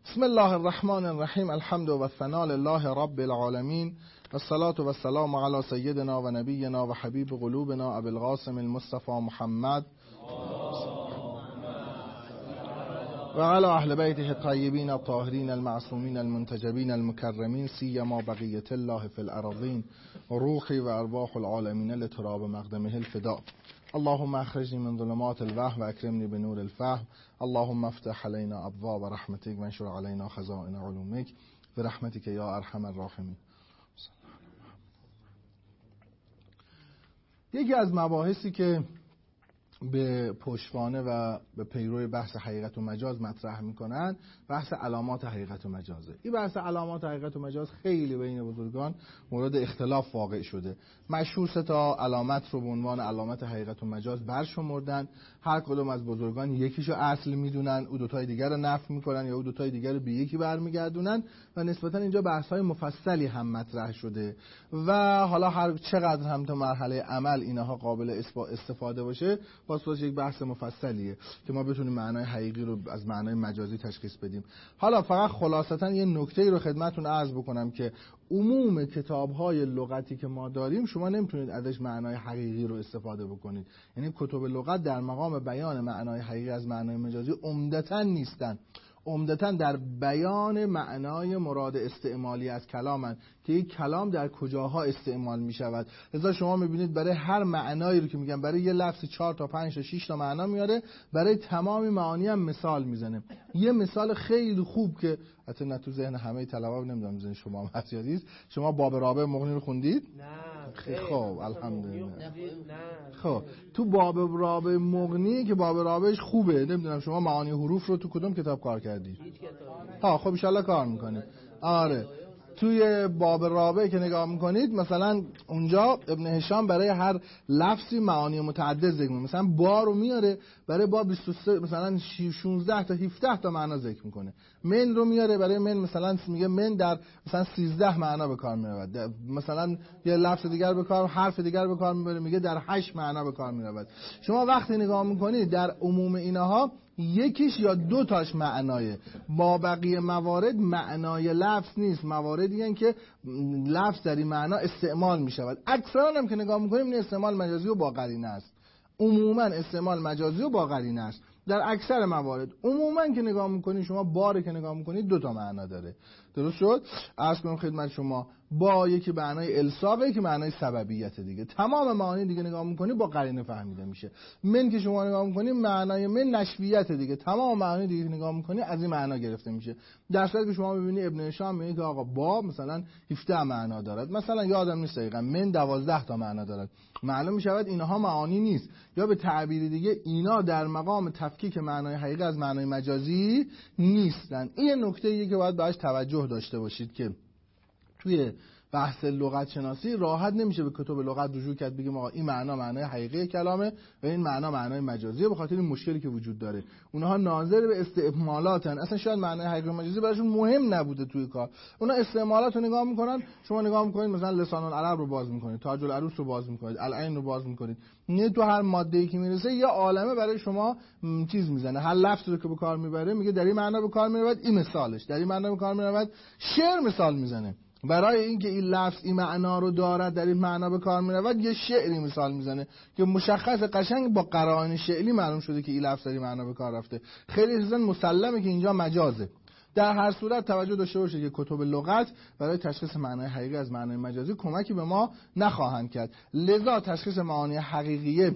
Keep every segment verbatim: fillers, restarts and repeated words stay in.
بسم الله الرحمن الرحیم. الحمد و ثنا لله رب العالمین و الصلاة و السلام علی سیدنا و نبینا و حبیب قلوبنا ابی القاسم المصطفى محمد و علی اهل بیته الطیبین الطاهرین المعصومین المنتجبین المکرمین سیما بقیة الله فی الارضین روحی و ارواح العالمین لتراب مقدمه الفداء. اللهم اخرجني من ظلمات الوهم واكرمني بنور الفهم. اللهم افتح علينا ابواب رحمتك وانشر علينا خزائن علومك برحمتك يا ارحم الراحمين. یکی از مباحثی که به پشتوانه و به پیروی بحث حقیقت و مجاز مطرح میکنن بحث علامات حقیقت و مجازه. این بحث علامات حقیقت و مجاز خیلی بین بزرگان مورد اختلاف واقع شده. مشهور سه تا علامت رو به عنوان علامت حقیقت و مجاز برشمردن. هر کدوم از بزرگان یکیشو اصل میدونن، او دوتای دیگر رو نفی میکنن یا او دوتای دیگر رو به یکی برمیگردونن و نسبتا اینجا بحث‌های مفصلی هم مطرح شده و حالا هر چقدر هم تا مرحله عمل اینها قابل استفاده باشه واسه یک بحث مفصلیه که ما بتونیم معنای حقیقی رو از معنای مجازی تشخیص بدیم. حالا فقط خلاصتا یه نکته رو خدمتتون عرض بکنم که عموم کتاب‌های لغتی که ما داریم شما نمیتونید ازش معنای حقیقی رو استفاده بکنید. یعنی کتب لغت در مقام بیان معنای حقیقی از معنای مجازی عمدتاً نیستن، عمدتاً در بیان معنای مراد استعمالی از کلامن که یک کلام در کجاها استعمال می شود. لذا شما میبینید برای هر معنایی رو که میگن برای یه لفظ چهار تا پنج تا شش تا معنا میاره، برای تمام معانی هم مثال میزنه. یه مثال خیلی خوب که حتی نه تو ذهن همه طلبا نمیدونم ذهن شما هم هست یا نیست، شما باب رابع مغنی رو خوندید؟ نه. خیلی خوب الحمدلله. خب تو باب رابع مغنی که باب رابعش خوبه، نمیدونم شما معانی حروف رو تو کدوم کتاب کار کردید؟ ها خب ان شاء الله کار میکنید. آره توی باب رابع که نگاه میکنید مثلا اونجا ابن هشام برای هر لفظی معانی متعدد ذکر میکنه. مثلا با رو میاره برای با بیست و سه مثلا شانزده تا هفده تا معنا ذکر میکنه. من رو میاره برای من مثلا میگه من در مثلا سیزده معنا به کار میرود. مثلا یه لفظ دیگر به کار حرف دیگر به کار میبره میگه در هشت معنا به کار میرود. شما وقتی نگاه میکنید در عموم اینها یکیش یا دو تاش معنایه، با بقیه موارد معنای لفظ نیست، مواردی هستند که لفظ در این معنا استعمال می شود. اکثرا هم که نگاه میکنیم این استعمال مجازی و با قرینه است. عموما استعمال مجازی و با قرینه است در اکثر موارد. عموما که نگاه میکنید شما باره که نگاه میکنید دو تا معنا داره. درست شد؟ عرض کنم خدمت شما با یکی معنای الصاقه که معنای سببیت دیگه. تمام معانی دیگه نگاه میکنید با قرینه فهمیده میشه. من که شما نگاه میکنید معنای من نشویت دیگه. تمام معانی دیگه نگاه میکنید از این معنا گرفته میشه. در صورتی که شما ببینید ابن هشام میگه که آقا با مثلا هفده معنا دارد، مثلا یادم نیست دقیقاً من دوازده تا معنا دارد، معلوم میشود اینها معانی نیست، یا به تعبیر دیگه اینا در مقام تفکیک معنای حقیقی از معنای مجازی نیستن. این نکته ایه که باید بهش توجه داشته باشید که توی بحث لغت شناسی راحت نمیشه به کتب لغت رجوع کرد بگیم آقا این معنا معنای حقیقی کلامه و این معنا معنای مجازیه، به خاطر این مشکلی که وجود داره. اونها ناظر به استعمالاتن، اصلا شاید معنای حقیقی و مجازی براشون مهم نبوده توی کار. اونها استعمالات رو نگاه میکنن. شما نگاه میکنید مثلا لسان العرب رو باز میکنید، تاج العروس رو باز میکنید، العین رو باز میکنید، نه تو هر ماده‌ای که میرسه یه عالمه برای شما چیز میزنه. هر لفظی رو که به کار میبره میگه در این معنا به کار میرود، این مثالش در این معنا به کار میرود. شعر مثال میزنه برای اینکه این لفظ این معنا رو دارد در این معنا به کار میرود، یه شعری مثال میزنه که مشخص قشنگ با قرائن شعری معلوم شده که این لفظ در این معنا به کار رفته. خیلی چیزا مسلمه که اینجا مجازه. در هر صورت توجه داشته باشه که کتب لغت برای تشخیص معنای حقیقی از معنای مجازی کمکی به ما نخواهند کرد. لذا تشخیص معانی حقیقیه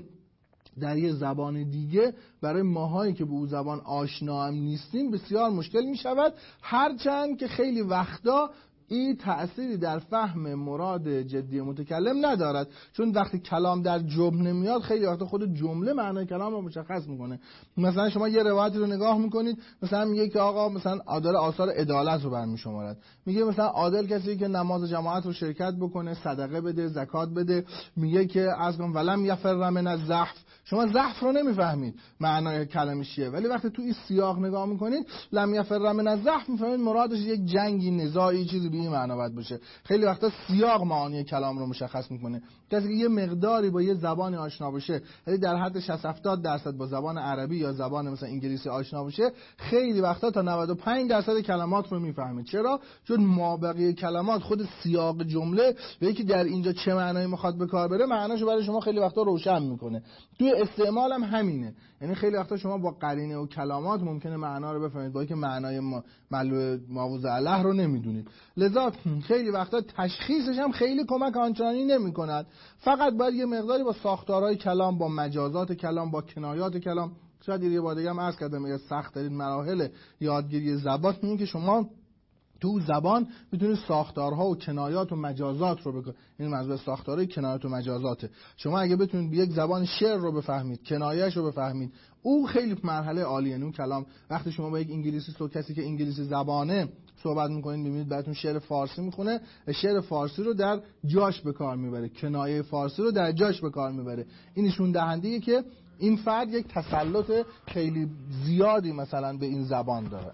در یه زبان دیگه برای ماهایی که به اون زبان آشنا هم نیستیم بسیار مشکل می شود، هرچند که خیلی وقتا این تأثیری در فهم مراد جدی متکلم ندارد، چون وقتی کلام در جمله میاد خیلی وقتا خود جمله معنای کلام رو مشخص میکنه. مثلا شما یه روایتی رو نگاه میکنید، مثلا میگه که آقا مثلا عادل آثار عدالت رو برمی شمارد، میگه مثلا عادل کسی که نماز جماعت رو شرکت بکنه، صدقه بده، زکات بده. میگه که از گم ولم یفر من الزحف، شما زحف رو نمیفهمید معنای کلمش چیه، ولی وقتی تو این سیاق نگاه میکنید لم یفر من الزحف میفهمید مرادش یک جنگی، نزاعی، چیزی به این معنا باید باشه. خیلی وقتا سیاق معانی کلام رو مشخص میکنه. کسی که یه مقداری با یه زبانی آشنا باشه، یعنی در حد شصت هفتاد درصد با زبان عربی یا زبان مثلا انگلیسی آشنا باشه، خیلی وقتا تا نود و پنج درصد کلمات رو میفهمه. چرا؟ چون مابقی کلمات خود سیاق جمله به یکی در اینجا چه معنایی میخواد به کار بره، معناشو برای شما خیلی وقتا روشن میکنه. توی استعمال هم همینه. یعنی خیلی وقتا شما با قرینه و کلمات ممکنه معنا رو بفهمید با اینکه معنای معوض علیه رو نمیدونید. لذا خیلی وقتا تشخیصش هم خیلی کمک آنچنانی نمیکند. فقط باید یه مقداری با ساختارهای کلام، با مجازات کلام، با کنایات کلام، شاید یه بار دیگه هم عرض کردم یه سخت ترین مراحل یادگیری زبان اینه که شما تو زبان میتونید ساختارها و کنایات و مجازات رو بکنید. این موضوع ساختارهای کنایات و مجازاته. شما اگه بتونید به یک زبان شعر رو بفهمید، کنایه‌اش رو بفهمید، او خیلی مرحله عالیه. اون کلام وقتی شما با یک انگلیسی سو کسی که انگلیسی زبانه صحبت میکنید، میبینید براتون شعر فارسی میخونه، شعر فارسی رو در جاش به کار میبره، کنایه فارسی رو در جاش به کار میبره. این نشون دهنده که این فرد یک تسلط خیلی زیادی مثلا به این زبان داره.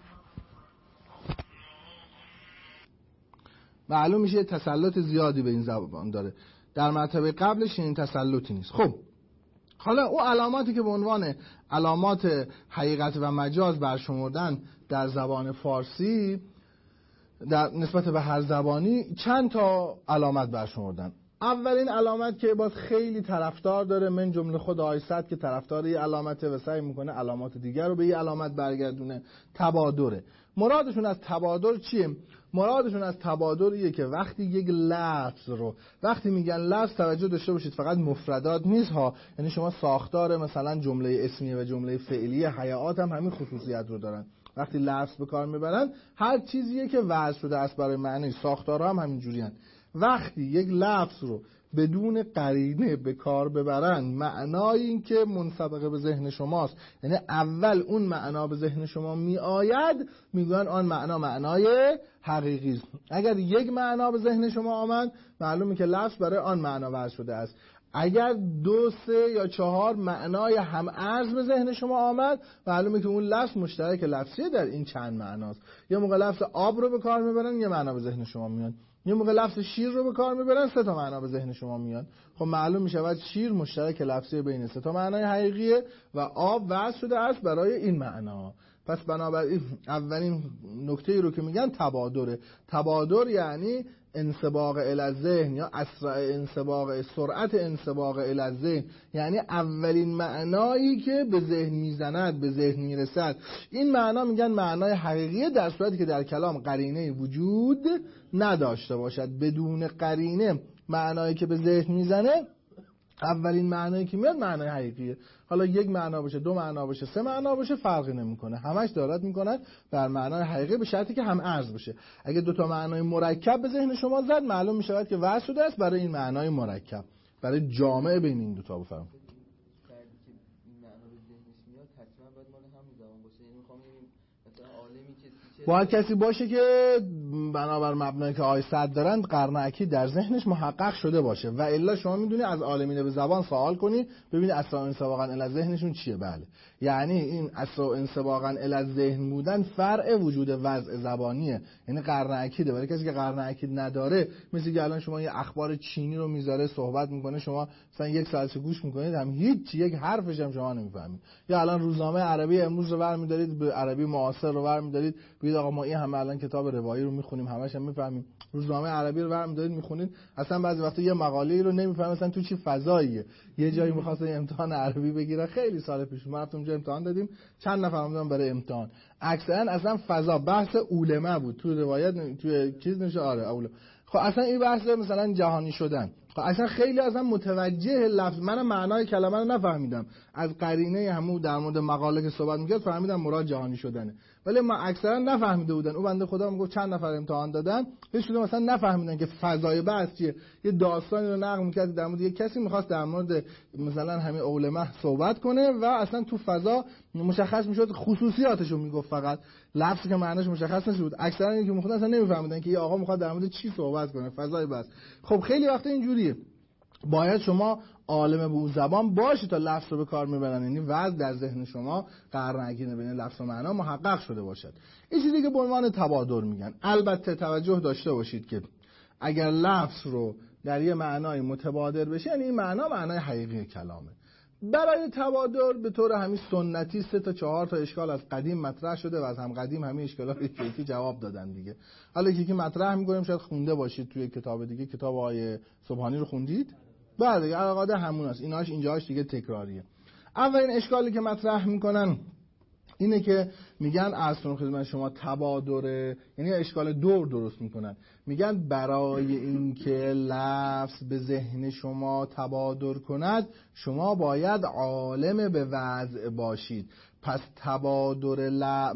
معلوم میشه تسلط زیادی به این زبان داره. در مرتبه قبلش این تسلطی نیست. خب حالا او علاماتی که به عنوان علامات حقیقت و مجاز برشمردن در زبان فارسی در نسبت به هر زبانی چند تا علامت برشمردن. اولین علامت که باز خیلی طرفدار داره، من جمله خود آقای سعد که طرفدار یه علامته و سعی میکنه علامات دیگر رو به یه علامت برگردونه، تبادره. مرادشون از تبادر چیه؟ مرادشون از تبادریه که وقتی یک لفظ رو، وقتی میگن لفظ توجه داشته باشید فقط مفردات نیست ها، یعنی شما ساختار مثلا جمله اسمیه و جمله فعلیه حیات هم همین خصوصیت رو دارن. وقتی لفظ به کار میبرن هر چیزیه که وضع شده است برای معنی، ساختارها هم همین جوریان. وقتی یک لفظ رو بدون قرینه به کار ببرن، معنای این که منسبقه به ذهن شماست، یعنی اول اون معنا به ذهن شما می آید، میگن آن معنا معنای حقیقی است. اگر یک معنا به ذهن شما آمد، معلومه که لفظ برای آن معنا وضع شده است. اگر دو سه یا چهار معنای هم ارز به ذهن شما آمد، معلومه که اون لفظ مشترک لفظی در این چند معناست. یه موقع لفظ آب رو به کار میبرن، یه معنا به ذهن شما میاد. یه موقع لفظ شیر رو به کار میبرن، سه تا معنا به ذهن شما میاد. خب معلوم میشود شیر مشترک لفظی بین سه تا معنای حقیقیه و آب وضع شده است برای این معنا. پس بنابراین اولین نکته رو که میگن تبادره. تبادر یعنی انسباق الی ذهن یا اسرع انسباق، سرعت انسباق الی ذهن، یعنی اولین معنایی که به ذهن میزند، به ذهن میرسد. این معنا میگن معنای حقیقیه در صورتی که در کلام قرینه وجود نداشته باشد. بدون قرینه معنایی که به ذهن میزنه اولین معنایی که میاد معنای حقیقیه. حالا یک معنا باشه، دو معنا باشه، سه معنا باشه، فرقی نمیکنه، همش دارد میکنن بر معنای حقیقی، به شرطی که هم ارز باشه. اگه دو تا معنای مرکب به ذهن شما زد، معلوم میشود که وضع شده است برای این معنای مرکب، برای جامع بین این دو تا. بفرمایید. باید کسی باشه که بنابر مبنایی که آقای سعد دارن قرن اکید در ذهنش محقق شده باشه، و الا شما میدونی از عالمین به زبان سوال کنی ببینی اسرع انسباقا الی ذهنشون چیه. بله، یعنی این اسرع انسباقا الی ذهن بودن فرع وجود وضع زبانیه، یعنی قرن اکیده. برای کسی که قرن اکید نداره، مثل که الان شما یه اخبار چینی رو میذاره صحبت میکنه، شما مثلا یک ساعت گوش میکنید هم هیچ یک حرفش هم شما نمیفهمید. یا الان روزنامه عربی امروز رو برمی‌دارید، به عربی معاصر رو برمی‌دارید، ببینید آقا ما این همه الان کتاب روایی رو میخونیم، همش هم میفهمیم. روزنامه عربی رو برمی‌دارید میخونید، اصلا بعضی وقتا یه مقاله رو نمیفهمید مثلا تو چی فضاییه. یه جایی می‌خواست امتحان عربی بگیره، خیلی سال پیش ما رفتیم اونجا امتحان دادیم، چند نفر اومدن برای امتحان، اکثرا اصلا فضا بحث علما بود، تو روایت تو چیز نشه. آره اول خب اصلا این بحث مثلا جهانی شدن، خب اصلا خیلی ازم متوجه لفظ، منم معنای کلمه رو نفهمیدم، از قرینه همون در مورد مقاله که صحبت می‌کرد فهمیدم مراد جهانی شدنه، ولی ما اکثرا نفهمیده بودن. اون بنده خدا میگه چند نفر امتحان دادن، هیچ کدوم مثلا نفهمیدن که فضای بحث چیه. یه داستانی رو نقل می‌کرد در مورد یک کسی می‌خواست در مورد مثلا همین علما صحبت کنه و اصلا تو فضا مشخص می‌شد خصوصیاتش رو میگفت، فقط لفظی که معنیش مشخص نشد. اکثرا اینکه می‌خوندن اصلا نمی‌فهمیدن که یه آقا می‌خواد در مورد چی صحبت کنه، فضای بحث. خب خیلی وقت اینجوریه. باید شما عالم به اون زبان باشی تا لفظ رو به کار میبرن، یعنی وضع در ذهن شما قرنگین بین لفظ و معنا محقق شده باشد. این چیزی که به عنوان تبادر میگن. البته توجه داشته باشید که اگر لفظ رو در یه معنای متبادر بشه، یعنی این معنا معنای حقیقی کلامه. برای تبادر به طور همین سنتی سه تا چهار تا اشکال از قدیم مطرح شده و از هم قدیم همین اشکالات یکی جواب دادن دیگه. حالا یکی که مطرح می‌کنیم شاید خونده باشید توی کتاب دیگه، کتاب آقای سبحانی رو خوندید؟ بله، علاقه همون است. ایناش اینجاش دیگه تکراریه. اولین اشکالی که مطرح میکنن اینه که میگن اصلا خدمت شما تبادره، یعنی اشکال دور درست میکنن. میگن برای اینکه لفظ به ذهن شما تبادر کند شما باید عالم به وضع باشید. پس تبادر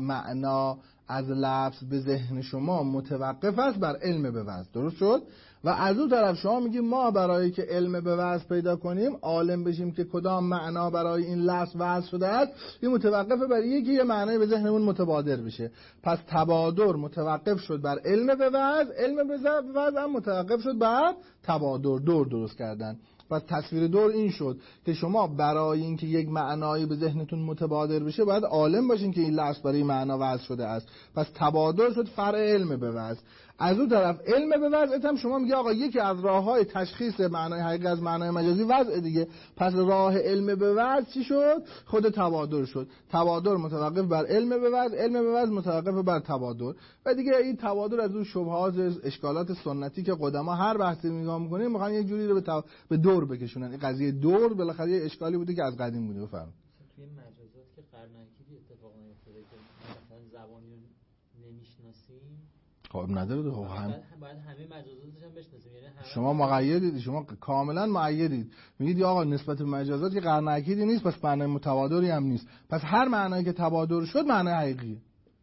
معنا از لفظ به ذهن شما متوقف است بر علم به وضع. درست شد؟ و از اون طرف شما میگیم ما برای که علم به وضع پیدا کنیم، عالم بشیم که کدام معنا برای این لفظ وضع شده است، این متوقفه بر یکی یه معنی به ذهنمون متبادر بشه. پس تبادر متوقف شد بر علم به وضع، علم به وضع هم متوقف شد بر تبادر، دور درست کردن. پس تصویر دور این شد که شما برای اینکه یک معنایی به ذهنتون متبادر بشه باید عالم باشین که این لفظ برای معنا وضع شده است. پس تبادر شد فرع علم به وضع. از اون طرف علم به وضع هم شما میگه آقا یکی از راههای تشخیص معنای حقیقی از معنای مجازی وضع دیگه. پس راه علم به وضع چی شد؟ خود تبادر شد. تبادر متوقف بر علم به وضع، علم به وضع متوقف بر تبادر. و دیگه این تبادر از اون شبهات اشکالات سنتی که قدما هر بحثی نگاه می‌کنیم میخوان یک جوری رو به تب... به دور بکشونن. این قضیه دور بالاخره یه اشکالی بوده که از قدیم بوده. بفرمایید. توی مجازات که قرنکی اتفاق نیفتاده که مثلا زبانی رو نمیشناسیم، خب نداره. خب هم باید همه مجازاتش هم بشناسیم. یعنی همه شما مقیدید، شما کاملا مقیدید. میگید آقا نسبت به مجازات که قرن اکیدی نیست، پس معنای متبادری هم نیست. پس هر معنایی که تبادر شد معنای حقیقیه.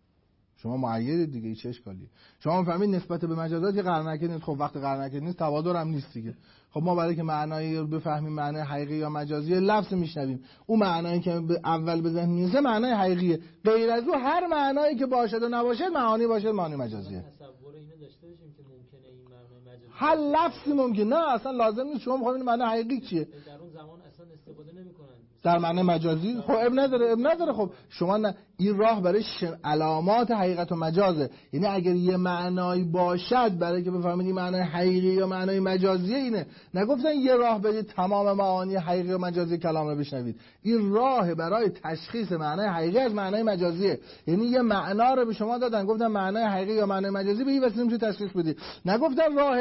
شما مقیدید دیگه، چه اشکالی؟ شما میفهمید نسبت به مجازات که قرن اکید نیست، خب وقتی قرن اکید نیست تبادر هم نیست دیگه. خب ما برای که معنایی رو بفهمیم معنای حقیقی یا مجازی لفظ میشنویم، اون معنایی که اول به ذهن میرسه معنای حقیقیه. غیر از اون هر معنایی که باشد و نباشد معانی باشد معنی مجازیه. تصور اینو داشته باشیم که ممکنه این معنای مجازی هر لفظی ممکنه، نه اصلا لازم نیست. شما میخواید معنی حقیقی چیه؟ در اون زمان اصلا استفاده نمیکنن در معنی مجازی. خب اب نداره، اب نداره. خب شما نه، این راه برای علامات حقیقت و مجازه. یعنی اگر یه معنایی باشد برای که بفهمید این معنای حقیقی یا معنای مجازیه، اینه. نگفتن یه راه برید تمام معانی حقیقی و مجازی کلامه بشنوید. این راه برای تشخیص معنای حقیقی از معنای مجازیه. یعنی یه معنا رو به شما دادن، گفتن معنای حقیقی یا معنای مجازی به این وسیله میشه تشخیص بدید. نگفتن راه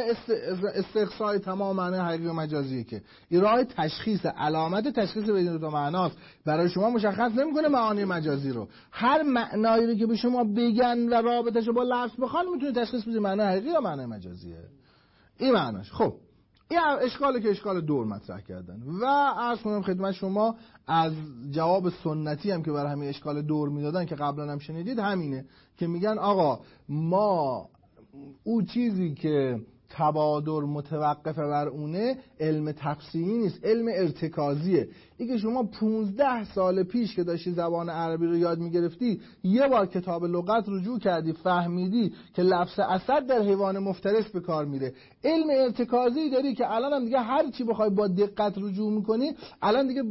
استقصای تمام معنای حقیقی و مجازیه، که این راه تشخیص، علامت تشخیص بین دو تا معناست. برای شما مشخص نمیکنه معانی مجازی رو. هر معنایی رو که به شما بگن و رابطه‌شو با لفظ بخوان میتونید تشخیص بدید معنای حقیقی یا معنای مجازیه. این معناش. خب این اشکالی که اشکال دور مطرح کردن و عرض کنم خدمت شما از جواب سنتی هم که برای همین اشکال دور میدادن که قبلا هم شنیدید همینه که میگن آقا ما او چیزی که تبادر متوقف بر اونه علم تفسیری نیست، علم ارتکازیه. این که شما پونزده سال پیش که داشتی زبان عربی رو یاد میگرفتی یه بار کتاب لغت رجوع کردی فهمیدی که لفظ اسد در حیوان مفترس به کار میره. علم ارتکازی داری که الان هم دیگه هر چی بخوای با دقت رجوع میکنی الان دیگه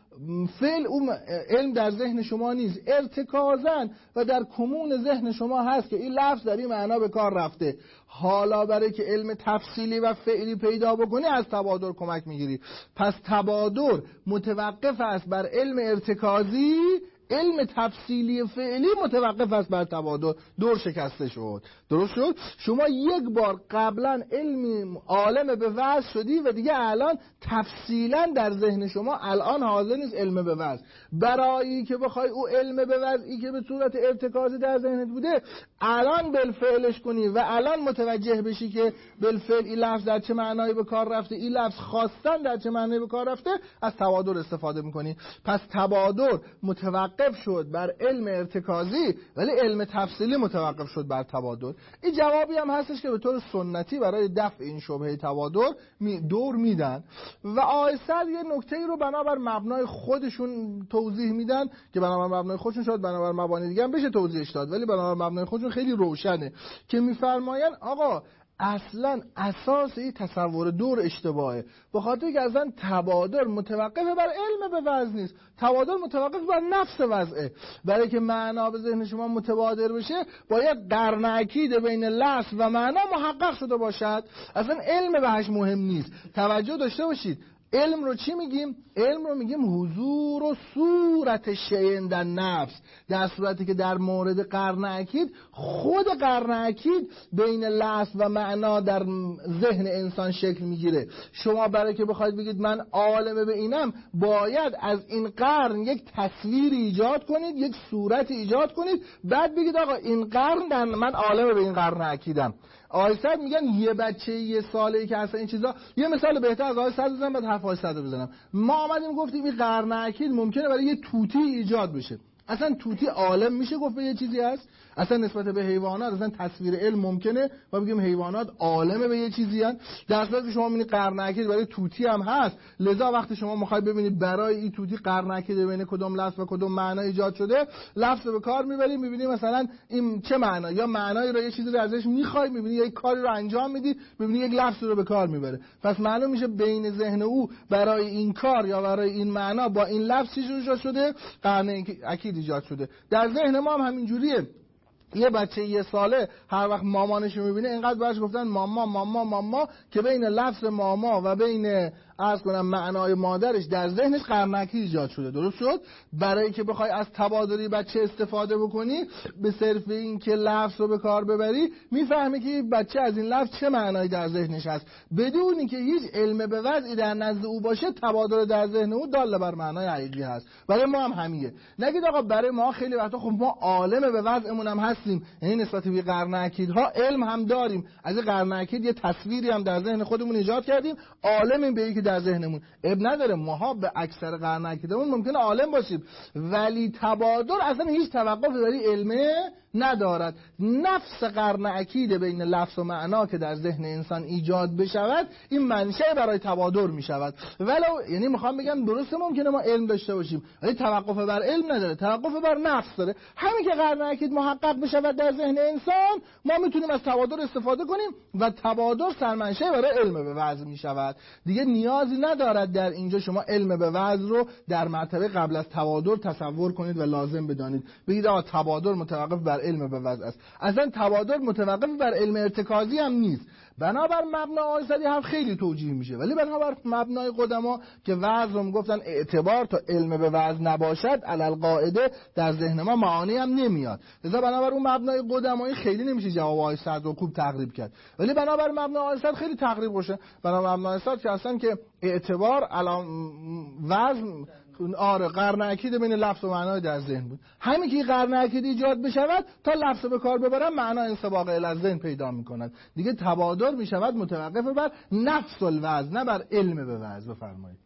بالفعل اون علم در ذهن شما نیست، ارتکازن و در کمون ذهن شما هست که این لفظ در این معنا به کار رفته. حالا برای که علم تفصیلی و فعلی پیدا بکنی از تبادر کمک میگیری. پس تبادر متوقف است بر علم ارتکازی، علم تفصیلی فعلی متوقف است بر تبادر. دور شکسته شد. درست شد؟ شما یک بار قبلا علم عالم به وضع شدی و دیگه الان تفصیلا در ذهن شما الان حاضر نیست علم به وضع. برای که بخوای او علم به وضعی که به صورت ارتکازی در ذهنت بوده الان بالفعلش کنی و الان متوجه بشی که بالفعل این لفظ در چه معنایی به کار رفته، این لفظ خواستن در چه معنایی به کار رفته، از تبادر استفاده میکنی. پس تبادر متوقف شد بر علم ارتکازی ولی علم تفصیلی متوقف شد بر تبادر. این جوابی هم هستش که به طور سنتی برای دفع این شبهه تبادر می دور میدن و آیسر یه نکته ای رو بنابر مبنای خودشون توضیح میدن که بنابر مبنای خودشون شاید بنابر مبانی دیگه هم بشه توضیحش داد، ولی بنابر مبنای خودشون خیلی روشنه که میفرماین آقا اصلا اساس این تصور دور اشتباهه، به خاطر که اصلا تبادر متوقف بر علم به وضع نیست، تبادر متوقف بر نفس وضعه. برای که معنا به ذهن شما متبادر بشه باید قرن اکید بین لفظ و معنا محقق شده باشد. اصلا علم بهش مهم نیست. توجه داشته باشید، علم رو چی میگیم؟ علم رو میگیم حضور و صورت شیء در نفس، در صورتی که در مورد قرن اکید خود قرن اکید بین لفظ و معنا در ذهن انسان شکل میگیره. شما برای که بخواید بگید من عالم به اینم، باید از این قرن یک تصویر ایجاد کنید، یک صورت ایجاد کنید، بعد بگید آقا این قرن من عالم به این قرن اکیدم. آقای صد میگن یه بچه یه ساله‌ای که اصلا این چیزا، یه مثال بهتر از آقای صد بزنم بعد حرفای صد بزنم. ما آمدیم گفتیم این قرن اکید ممکنه برای یه توتی ایجاد بشه. اصلا توتی عالم میشه گفت به یه چیزی هست؟ اصلا نسبت به حیوانات اصلا تصویر علم ممکنه ما بگیم حیوانات عالم به یه چیزی هست؟ در صورتی که شما میبینید قرن اکید برای توتی هم هست، لذا وقتی شما میخواید ببینید برای این توتی قرن اکید بین کدوم لفظ و کدوم معنا ایجاد شده، لفظ رو به کار میبرید، میبینید مثلا این چه معنا، یا معنایی رو یه چیزی رو ازش میخوای، میبینید یک کاری رو انجام میدی، میبینید یک لفظ رو به کار میبره. پس معلوم میشه بین ذهن او برای این کار یا برای این معنا با این لفظ چیزی ایجاد شده، قرن اکید ایجاد شده. در ذهن ما هم همین جوریه. یه بچه یه ساله هر وقت مامانش رو میبینه اینقدر براش گفتن ماما ماما ماما که بین لفظ ماما و بین عرض کنم معنای مادرش در ذهنش قرن اکید ایجاد شده. درست شد؟ برای که بخوای از تبادری بچه استفاده بکنی، به صرف این که لفظ رو به کار ببری میفهمی که بچه از این لفظ چه معنایی در ذهنش هست، بدون اینکه هیچ علم به وضعی در نزد او باشه. تبادر در ذهن او دال بر معنای حقیقی هست. برای ما هم همیه. نگید آقا برای ما خیلی وقتا خب ما عالم به وضعمون هم هستیم، یعنی نسبت به قرن اکیدها علم هم داریم، از قرن اکید یه تصویری هم در ذهن خودمون ایجاد کردیم، عالمیم به اینکه در ذهنمون. اب نداره ماها به اکثر قرن اکیدمون ممکنه عالم باشیم، ولی تبادر اصلا هیچ توقفی برای علمه ندارد. نفس قرن اکید بین لفظ و معنا که در ذهن انسان ایجاد بشود، این منشأ برای تبادر می شود. ولو یعنی میخوام بگم درسته ممکنه ما علم داشته باشیم، ولی توقف بر علم نداره، توقف بر نفس داره. همین که قرن اکید محقق بشود در ذهن انسان، ما میتونیم از تبادر استفاده کنیم و تبادر سرمنشأ برای علم به وضع می شود. دیگه نیازی ندارد در اینجا شما علم به وضع رو در مرتبه قبل از تبادر تصور کنید و لازم بدانید. بگید آقا تبادر متوقف بر علم به وضع است. اصلا تبادر متوقف بر علم ارتکازی هم نیست. بنابر مبنا آیسدی هم خیلی توجیه میشه، ولی بنابر مبنای قدما که وضع رو میگفتن اعتبار تا علم به وضع نباشد علالقاعده در ذهن ما معانی هم نمیاد. لذا بنابر اون مبنای قدمایی خیلی نمیشه جواب آیسد رو خوب تقریب کرد، ولی بنابر مبنای آیسد خیلی تقریب باشه. بنابر مبنای آیسد که اصلا که اعتبار علام وزن آره قرن اکید بین لفظ و معنای در ذهن بود. همین که قرن اکید ایجاد بشود تا لفظ به کار ببرن معنا انسباق الی ذهن پیدا میکند. دیگه تبادر میشود متوقف بر نفس الوضع نه بر علم به وضع. بفرمایید.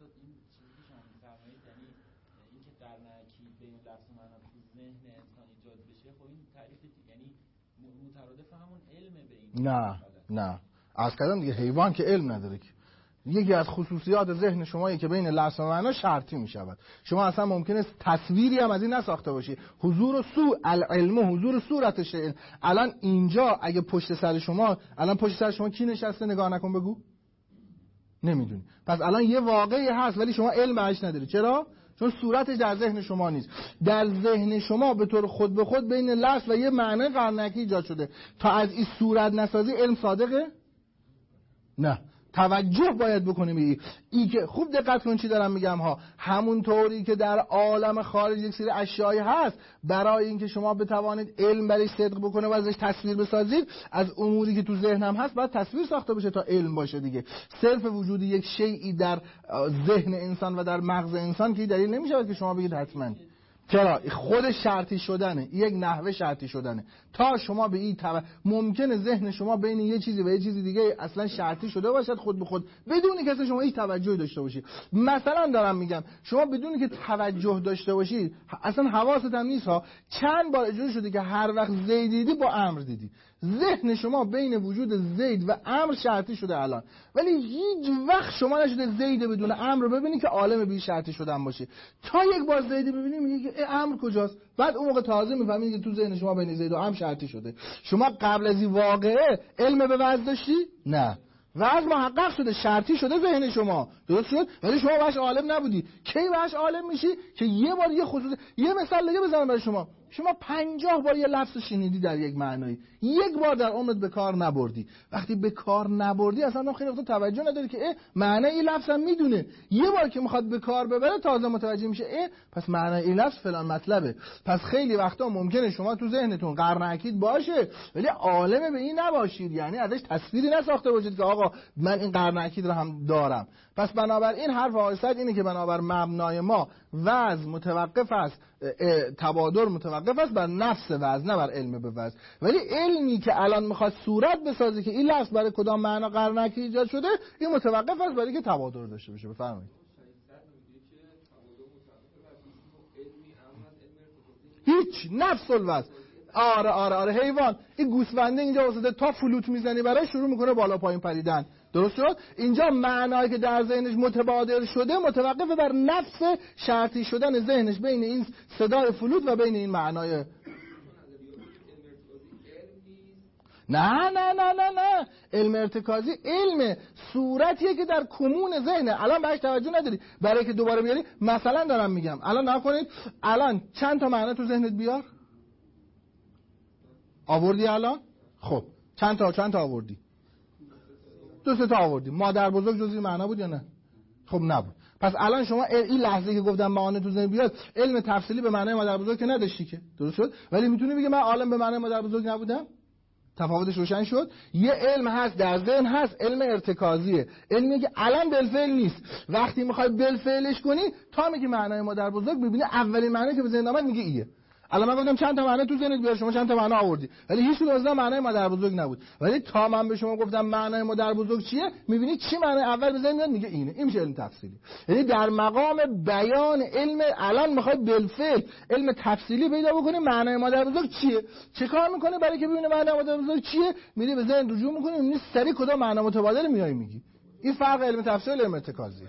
نه نه از کردم دیگه حیوان که علم نداره که. یکی از خصوصیات ذهن شمایی که بین لفظ و معنا شرطی می شود. شما اصلا ممکنه تصویری هم از این نساخته باشی. حضور و سو العلم حضور صورت شیء. الان اینجا اگه پشت سر شما، الان پشت سر شما کی نشسته نگاه نکن بگو؟ نمیدونی. پس الان یه واقعی هست ولی شما علم بهش نداری. چرا؟ چون صورتش در ذهن شما نیست. در ذهن شما به طور خود به خود بین لفظ و یه معنی قرن اکید ایجاد شده. تا از این صورت نسازی علم صادقه؟ نه. توجه باید بکنیم ای. ای که خوب دقت کن چی دارم میگم ها. همون طوری که در عالم خارج یک سری اشیایی هست، برای اینکه شما بتوانید علم برش صدق بکنه و ازش تصویر بسازید، از اموری که تو ذهنم هست باید تصویر ساخته بشه تا علم باشه دیگه. صرف وجود یک شیئی در ذهن انسان و در مغز انسان که دلیل نمیشه که شما بگید حتما. چرا؟ خود شرطی شدنه، یک نحوه شرطی شدنه. تا شما به این تو... ممکنه ذهن شما بین یه چیزی و یه چیزی دیگه اصلا شرطی شده باشد خود به خود بدون که اصلا شما هیچ توجهی داشته باشید. مثلا دارم میگم شما بدون که توجه داشته باشید، اصلا حواست هم نیست ها، چند بار اجازه شده که هر وقت زید دیدی با امر دیدی. ذهن شما بین وجود زید و امر شرطی شده الان، ولی هیچ وقت شما نشده زید بدون امر رو ببینید که عالم بی شرطی شدن باشه. تا یک بار زید ببینید میگه که امر کجاست، بعد اون موقع تازه میفهمید که تو ذهن شما بین زید و امر شرطی شده. شما قبل از این واقعه علم به وضع داشتی؟ نه، وضع محقق شده، شرطی شده ذهن شما، درست شد، ولی شما باش عالم نبودی. کی باش عالم میشی؟ که یه بار یه خصوص. یه مثال دیگه بزنم برای شما. شما پنجاه بار یه لفظ شنیدی در یک معنایی، یک بار در عمرت به کار نبردی. وقتی به کار نبردی اصلا خیلی وقتا توجه نداری که اه معنی این لفظ هم میدونه. یه بار که میخواد به کار ببره تازه متوجه میشه اه پس معنی این لفظ فلان مطلبه. پس خیلی وقتا ممکنه شما تو ذهنتون قرن اکید باشه ولی عالم به این نباشید، یعنی ازش تصویری نساخته باشید که آقا من این قرن اکید رو هم دارم. پس بنابراین حرف آقای سعد اینه که بنابر مبنای ما وزن متوقف است، تبادر متوقف است بر نفس وزن نه بر علم به وزن. ولی علمی که الان میخواد صورت بسازه که این لفظ برای کدام معنا قرن اکید ایجاد شده، این متوقف است برای که تبادر داشته باشه. بفرمایید. هیچ نفس الوزن. آره آره آره حیوان این گوسفنده اینجا واسه تا فلوت میزنی برای شروع میکنه بالا پایین پریدن، درست شد؟ اینجا معنایی که در ذهنش متبادر شده متوقف بر نفس شرطی شدن ذهنش بین این صدای فلوت و بین این معنای. نه نه نه نه نه علم ارتکازی علم صورتیه که در کمون ذهنه. الان بهش توجه نداری، برای که دوباره بیاری. مثلا دارم میگم الان نکنید الان چند تا معنی تو ذهنت بیار آوردی الان؟ خب چند تا چند تا آوردی؟ دو سه تا آوردی. مادر بزرگ جزئی معنا بود یا نه؟ خب نبود. پس الان شما این لحظه که گفتم معانی تو ذهن بیاد علم تفصیلی به معنای مادر بزرگ که نداشتی که، درست شد؟ ولی میتونی بگی من عالم به معنای مادر بزرگ نبودم؟ تفاوتش روشن شد. یه علم هست در ذهن هست، علم ارتکازیه، علمی که الان بالفعل نیست. وقتی میخوای بالفعلش کنی تا میگی معنای مادر بزرگ میبینی اولین معنی که به ذهن اومد میگه ایه. الان من گفتم چند تا معنی تو ذهنت بیار، شما چند تا معنی آوردی ولی هیچ کدوم از اینا معنای مادر بزرگ نبود. ولی تا من به شما گفتم معنای مادر بزرگ چیه، میبینی چی معنی اول به ذهن میاد میگه اینه. این میشه علم تفصیلی. یعنی در مقام بیان علم الان میخوای بالفعل علم تفصیلی پیدا بکنی معنای مادر بزرگ چیه. چه کار میکنی برای که ببینی معنای مادر بزرگ چیه؟ میری به ذهن رجوع میکنی میبینی سری کدام معنی متبادل میای میگی. این فرق علم تفصیلی و علم ارتکازی.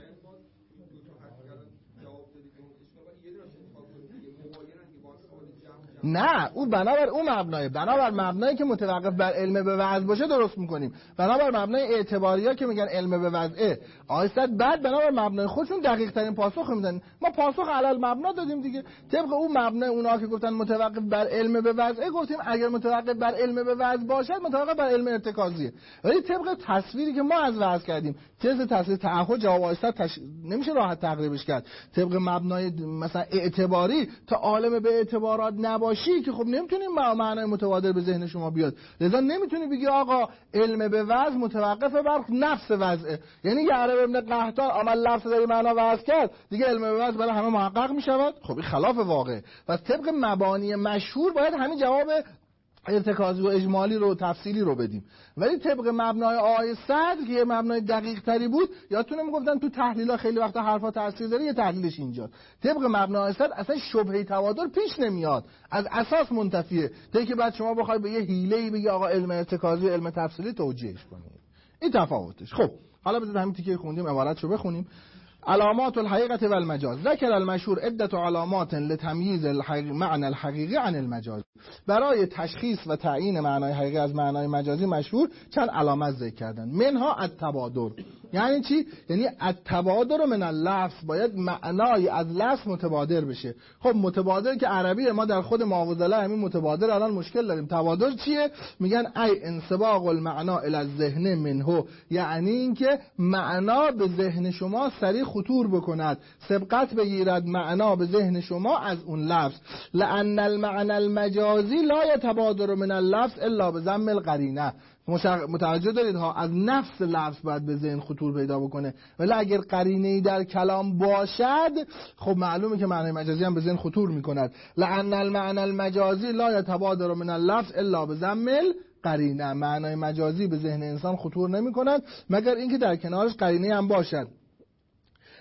نه اون بنابر اون مبنای بنابر مبنایی که متوقف بر علم به وضع باشه درست میکنیم. بنابر مبنای اعتباریا که میگن علم به وضعه آیستاد بعد بنابر مبنای خودشون دقیق ترین پاسخ میدن. ما پاسخ علل مبنا دادیم دیگه. طبق اون مبنای اونا که گفتن متوقف بر علم به وضعه گفتیم اگر متوقف بر علم به وضع باشد متوقف بر علم ارتکازیه. ولی طبق تصویری که ما از وضع کردیم تز تصویر تعهد جواب آیستاد تش... نمیشه راحت تقریبش کرد. طبق مبنای مثلا اعتباری تا عالم به اعتبارات نباشی که خب نمیتونیم معنای متبادر به ذهن شما بیاد. لذا نمیتونی بگی آقا علم به وضع متوقف بر نفس وضعه. یعنی یعرب ابن قحطان عمل لفظ در معنا وضع کرد دیگه علم به وضع برای همه محقق میشود. خب این خلاف واقعه. پس طبق مبانی مشهور باید همین جواب ارتکازی و اجمالی رو تفصیلی رو بدیم. ولی طبق مبنای آیه صدر که یه مبنای دقیق تری بود، یادتونه میگفتن تو تحلیل‌ها خیلی وقتا حرفا تاثیر داره، یه تحلیلش اینجاست. طبق مبنای آیه صدر اصلا شبهه تبادر پیش نمیاد، از اساس منتفیه. تا که بعد شما بخوای به یه حیله‌ای بگی آقا علم ارتکازی و علم تفصیلی توجیهش کنید. این تفاوتش. خب حالا بذارید همین تیکه خوندیم عبارتشو بخونیم. علامات الحقیقت و المجاز. ذکر المشهور عدة علامات لتمییز معنی الحقیقی عن المجاز. برای تشخیص و تعیین معنای حقیقی از معنای مجازی مشهور چند علامت ذکر کردن. منها التبادر. یعنی چی؟ یعنی التبادر من اللفظ، باید معنای از لفظ متبادر بشه. خب متبادر که عربیه، ما در خود معاوضه همین متبادر الان مشکل داریم. تبادر چیه؟ میگن ای انسباق المعنا الی الذهن منه، یعنی اینکه معنا به ذهن شما سریع خطور بکند، سبقت بگیرد معنا به ذهن شما از اون لفظ. لأن المعنى المجازی لا يتبادر من اللفظ الا بضم القرینه. متوجه دارید ها، از نفس لفظ باید به ذهن خطور پیدا بکنه. ولی اگر قرینه‌ای در کلام باشد خب معلومه که معنی مجازی هم به ذهن خطور میکند. لأن المعنى المجازی لا يتبادر من اللفظ الا بضم القرینه. معنی مجازی به ذهن انسان خطور نمیکند مگر اینکه در کنارش قرینه هم باشد.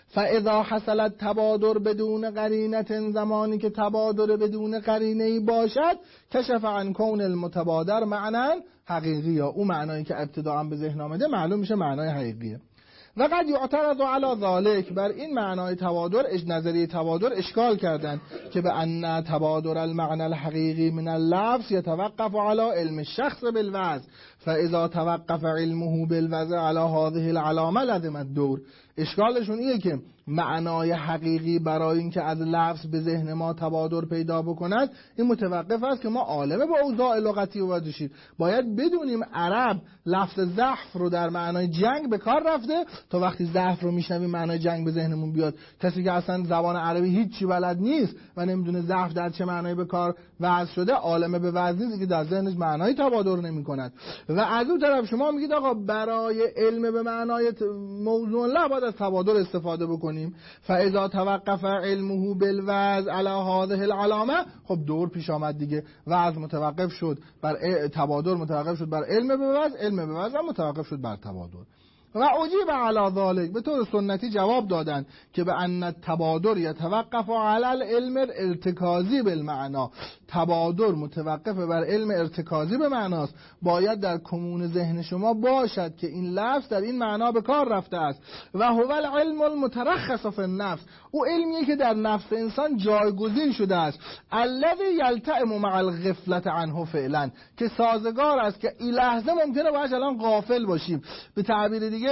فاذا حصل التبادر بدون قرینه، زمانی که تبادر بدون قرینه‌ای باشد، کشف عن کون المتبادر معنا حقیقی، یا اون معنایی که ابتداء به ذهن آمده معلوم میشه معنای حقیقیه. و قد یعترض علی ذلک، بر این معنای تبادر اج نظریه تبادر اشکال کردن که به ان تبادر المعنى الحقیقی من اللفظ یتوقف علی علم الشخص بالوضع، فاذا توقف علمه بالوضع علی هذه العلامه لزم الدور. اشکالشون اینه که معنای حقیقی برای اینکه از لفظ به ذهن ما تبادر پیدا بکند این متوقف است که ما عالم با اوضاع لغتی وارد شیم. باید بدونیم عرب لفظ ضعف رو در معنای جنگ به کار رفته تا وقتی ضعف رو میشنویم معنای جنگ به ذهنمون بیاد. کسی که اصلا زبان عربی هیچی بلد نیست و نمیدونه ضعف در چه معنایی به کار وضع شده، عالم به وضع نیست که در ذهنش معنای تبادر نمیکند. و از اون طرف شما میگید آقا برای علم به معنای موضوع لا باید از تبادر استفاده بکنیم. فاذا توقف علمه بالوضع علی هذه العلامه، خب دور پیش آمد دیگه، وضع متوقف شد بر تبادر، متوقف شد بر علم به وضع، علم به وضع متوقف شد بر تبادر. و اجیب علی ذلک، به طور سنتی جواب دادن که به ان التبادر یتوقف علی العلم الارتکازی بالمعنا، تبادر متوقف بر علم ارتکازی به معناست. باید در کمون ذهن شما باشد که این لفظ در این معنا به کار رفته است. و هو العلم المترخص فی النفس، او علمیه که در نفس انسان جایگزین شده است. الذی یلتئم مع الغفلة عنه فعلا، که سازگار است که این لحظه ممکنه باید الان غافل باشیم. به تعبیر دیگه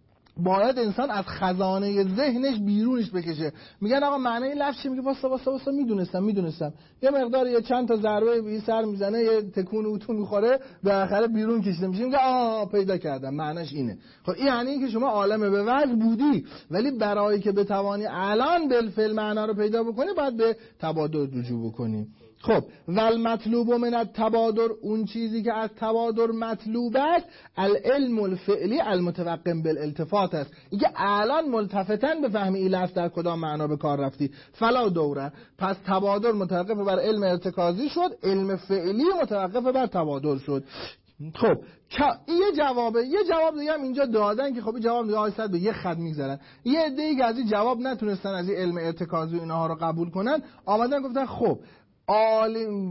باید انسان از خزانه ذهنش بیرونش بکشه. میگن آقا معنی این لفظ چی؟ میگه واسه واسه واسه میدونستم میدونستم یه مقدار یه چند تا ضربه به سر میزنه، یه تکون اتو میخوره، بالاخره بیرون کشیده میشه، میگه آ پیدا کردم معنیش اینه. خب این یعنی این که شما عالم به وضع بودی، ولی برای که بتوانی الان بالفعل معنا رو پیدا بکنی باید به تبادر رجوع بکنی. خب ول مطلوب من التبادر، اون چیزی که از تبادر مطلوب است العلم الفعلی المتوقم بالالتفات است. اینکه الان ملتفتن بفهمی این لفظ در کدام معنا به کار رفتی. فلا دوره، پس تبادر متوقف بر علم ارتکازی شد، علم فعلی متوقف بر تبادر شد. خب یه جوابه یه جواب دیگه هم اینجا دادن که خب این جواب دیگه آیصد به یه خط میگذارن. یه عده‌ای که از این جواب نتونستن از این علم ارتکازی اینها رو قبول کنن، آمدن گفتن خب عالم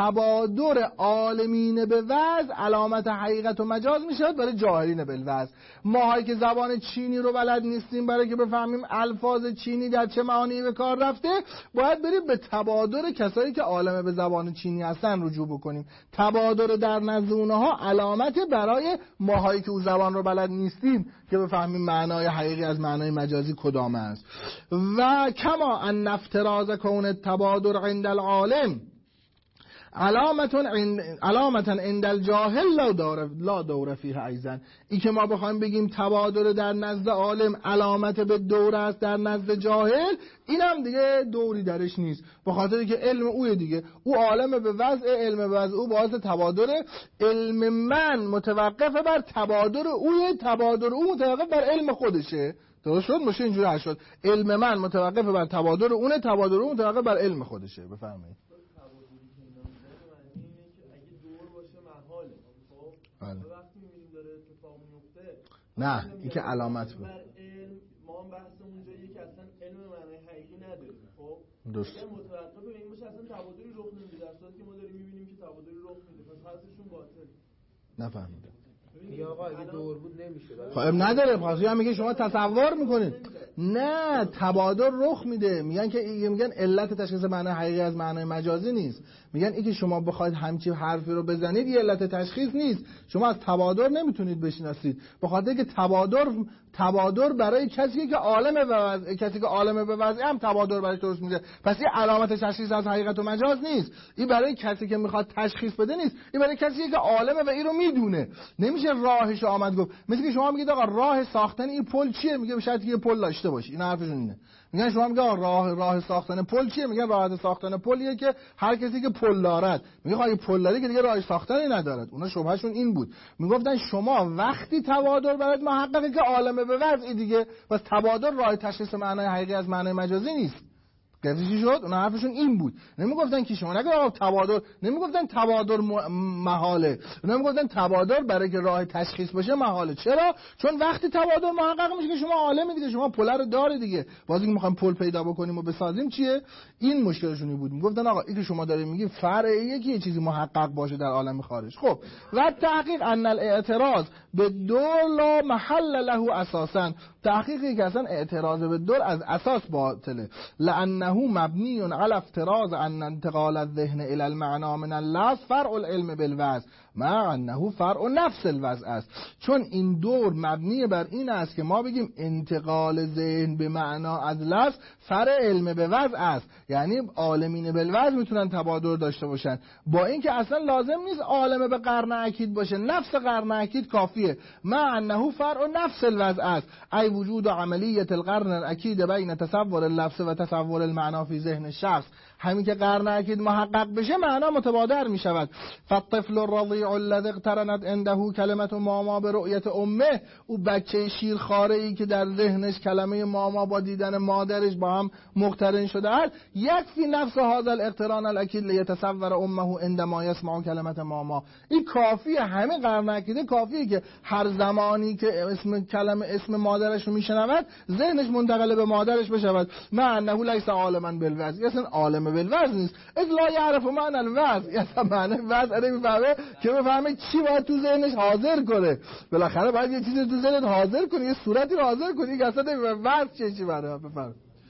تبادر عالمین به وضع علامت حقیقت و مجاز میشد برای جاهلین بالوضع. ماهایی که زبان چینی رو بلد نیستیم، برای که بفهمیم الفاظ چینی در چه معانی به کار رفته، باید بریم به تبادر کسایی که عالم به زبان چینی هستن رجوع بکنیم. تبادر در نزد اونها علامت برای ماهایی که اون زبان رو بلد نیستیم که بفهمیم معنای حقیقی از معنای مجازی کدام است. و کما ان افتراض کون التبادر عند العالم علامتون علامتن عند الجاهل لا دور لا دور فیه ایضا، این که ما بخوایم بگیم تبادر در نزد عالم علامت به دور است در نزد جاهل، اینم دیگه دوری درش نیست، به خاطر که علم اوی دیگه او عالم به وضع، علم به وضع او باعث تبادر، علم من متوقف بر تبادر اوی، تبادر او متوقف بر علم خودشه. درست شد؟ مشه اینجوری حل شد. علم من متوقف بر تبادر اونه، تبادر او متوقف بر علم خودشه. بفرمایید. بله. وقتی می‌بینیم داره اتفاق میفته، نه این که علامت بود. ما هم بحثمون جاییه که اصلا علم معنی حقیقی نداریم. خب درست. اگه متوقف به این باشه اصلا تبادلی رخ نمیده، در صورتی که ما داریم می‌بینیم که تبادلی رخ میده، پس حرفشون باطل. نفهمیدم. یا آقا اگه دور بود نمیشه. خب نداره، خاصی هم میگه شما تصور میکنید. نه تبادر رخ میده. میگن که میگن علت تشخیص معنی حقیقی از معنای مجازی نیست. میگن این که شما بخواید همچین حرفی رو بزنید یه علت تشخیص نیست. شما از تبادر نمیتونید بشناسید. به خاطر که تبادر تبادر برای کسی که عالم به وضع، کسی که عالم به وضع هم تبادر برای درست میشه. پس این علامت تشخیص از حقیقت و مجاز نیست. این برای کسی که میخواد تشخیص بده نیست. این برای کسی که عالمه و این رو میدونه. نمیشه راهش آمد گفت. مثل که شما میگید آقا راه ساختن این پل چیه؟ میگه شاید یه پل داشته باشی. این حرفشون اینه. میگن شما میگه راه راه ساختن پل چیه؟ میگن راه ساختن پلیه که هر کسی که پل دارد، میگه خواهی پل داره که دیگه راه ساختنی ندارد. اونا شبهشون این بود. میگفتن شما وقتی تبادر برات محققه که عالمه به وضعی دیگه، پس تبادر راه تشخیص معنای حقیقی از معنای مجازی نیست. گفتید شد؟ اون حرفشون این بود. نمیگفتن که شما نگه آقا تبادر، نمیگفتن تبادر محاله، نمیگفتن تبادر برای که راه تشخیص باشه محاله. چرا؟ چون وقتی تبادر محقق میشه که شما عالم دیگه، شما پل رو داره دیگه. بازی که میخوایم پل پیدا بکنیم و بسازیم چیه؟ این مشکلشونی بود. میگفتن آقا این که شما دارید میگی فرعیه که یه چیزی محقق باشه در عالم خارج. خب و تحقیق ان الاعتراض به دور لا محل له اساسا، تحقیقی که اصلا اعتراض به دور از اساس باطله. لانه مبنی علی افتراض ان انتقال الذهن الى المعنى من اللفظ فرع العلم بالوضع مع انه فرع نفس الوضع است. چون این دور مبنی بر این است که ما بگیم انتقال ذهن به معنا از لفظ فرع علم به وضع است، یعنی عالمین بالوضع میتونن تبادر داشته باشن، با اینکه اصلا لازم نیست عالم به قرن اکید باشه، نفس قرن اکید کافیه. مع انه فرع نفس الوضع است، ای وجود عملیت القرن الاکید بین تصور اللفظ و تصور المعنا فی ذهن شخص. همین که قرن اکید محقق بشه معنا متبادر می شود. فالطفل الرضیع الذی اقترنت عنده کلمه ماما به رؤیت امه، او بچه شیرخواره ای که در ذهنش کلمه ماما با دیدن مادرش با هم مقترن شده است، یکفی نفس هذا الاقتران الاکید لیتصور امه عندما یسمع کلمه ماما. این کافیه، همین قرن اکیده کافیه که هر زمانی که اسم کلمه اسم مادرش رو میشنود ذهنش منتقل به مادرش بشود. مع انه لیس عالما بالوضع، اصلا عالم بالوضع نیست. اذ لا یعرف معنی الوضع، اصلا معنی وضع نمیفهمه که بفهمه چی باید تو ذهنش حاضر کنه. بالاخره باید یه چیزی تو ذهنت حاضر کنی، یه صورتی رو حاضر کنی که اصلا نمیفهمه وضع چه چی برای بفهمه.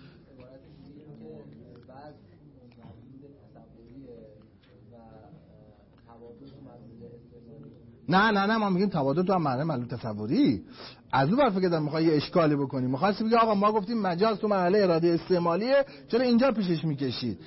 نه نه نه ما میگیم تبادل تو هم معنی معلول تصوری. از اون طرف که دارم میخوای یه اشکالی بکنی، میخواستی بگی آقا ما گفتیم مجاز تو مرحله اراده استعمالیه، چرا اینجا پیشش میکشید؟